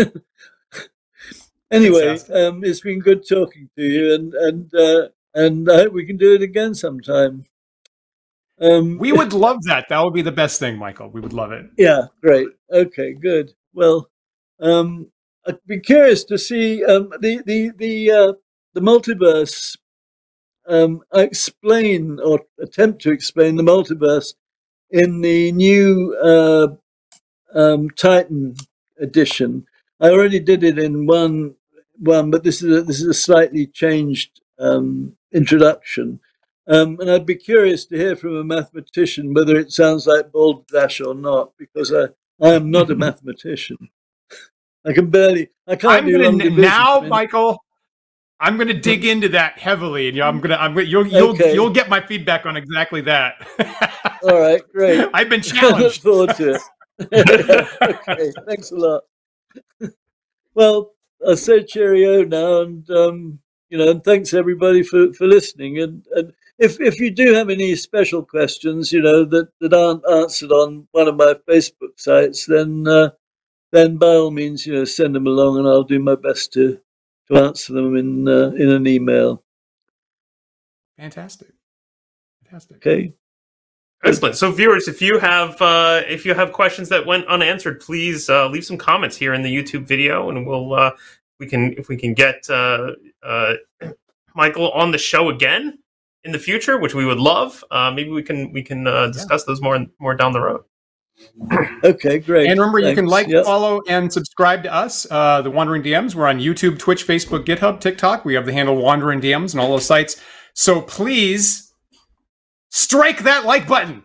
Anyway, um, it's been good talking to you, and and uh, and I hope we can do it again sometime. Um, we would love that. That would be the best thing, Michael. We would love it. Yeah, great. Okay, good. Well, um, I'd be curious to see um, the the the uh, the multiverse um, I explain or attempt to explain the multiverse in the new uh, um, Titan edition. I already did it in one one, but this is a, this is a slightly changed um, introduction. Um, and I'd be curious to hear from a mathematician whether it sounds like balderdash or not, because I, I am not a mathematician. I can barely, I can't I'm do gonna long n- division. now, I mean, Michael. I'm going to dig into that heavily, and you know, I'm going to. I'm. You'll. You'll. Okay. You'll get my feedback on exactly that. All right, great. I've been I look challenged. forward to it. Okay, thanks a lot. Well, I'll say cheerio now, and um, you know, and thanks everybody for, for listening. And, and if if you do have any special questions, you know, that, that aren't answered on one of my Facebook sites, then uh, then by all means, you know, send them along, and I'll do my best to to answer them in uh, in an email. Fantastic. Fantastic. Okay. Excellent. So, viewers, if you have uh, if you have questions that went unanswered, please uh, leave some comments here in the YouTube video, and we'll uh, we can if we can get uh, uh, Michael on the show again in the future, which we would love. Uh, maybe we can we can uh, discuss those more more down the road. Okay, great. And remember, Thanks. you can like, Yep. follow, and subscribe to us, uh, the Wandering D Ms. We're on YouTube, Twitch, Facebook, GitHub, TikTok. We have the handle Wandering D Ms and all those sites. So please strike that like button.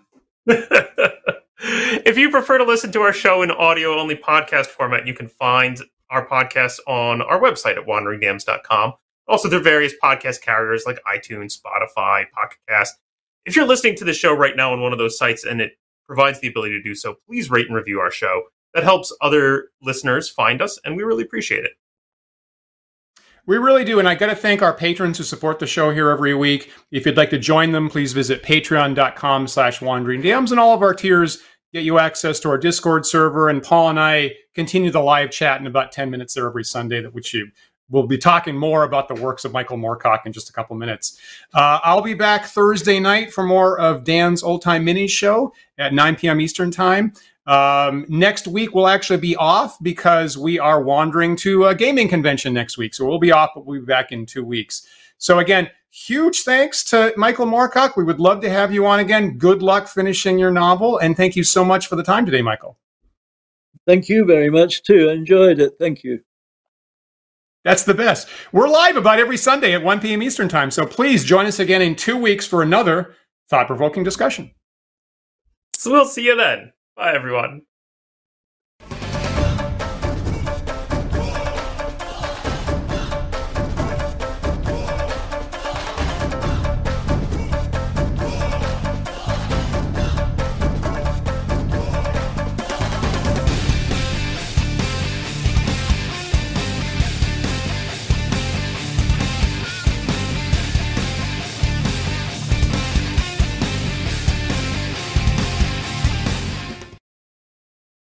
If you prefer to listen to our show in audio-only podcast format, you can find our podcast on our website at wandering d ms dot com. Also, there are various podcast carriers like iTunes, Spotify, Pocket Cast. If you're listening to the show right now on one of those sites and it provides the ability to do so, please rate and review our show. That helps other listeners find us, and we really appreciate it. We really do, and I got to thank our patrons who support the show here every week. If you'd like to join them, please visit patreon.com slash wandering DMs, and all of our tiers get you access to our Discord server, and Paul and I continue the live chat in about ten minutes there every Sunday, that which you we'll be talking more about the works of Michael Moorcock in just a couple minutes. Uh, I'll be back Thursday night for more of Dan's Old Time Minis show at nine p.m. Eastern Time. Um, next week, we'll actually be off because we are wandering to a gaming convention next week. So we'll be off, but we'll be back in two weeks. So again, huge thanks to Michael Moorcock. We would love to have you on again. Good luck finishing your novel. And thank you so much for the time today, Michael. Thank you very much, too. I enjoyed it. Thank you. That's the best. We're live about every Sunday at one p.m. Eastern Time. So please join us again in two weeks for another thought-provoking discussion. So we'll see you then. Bye, everyone.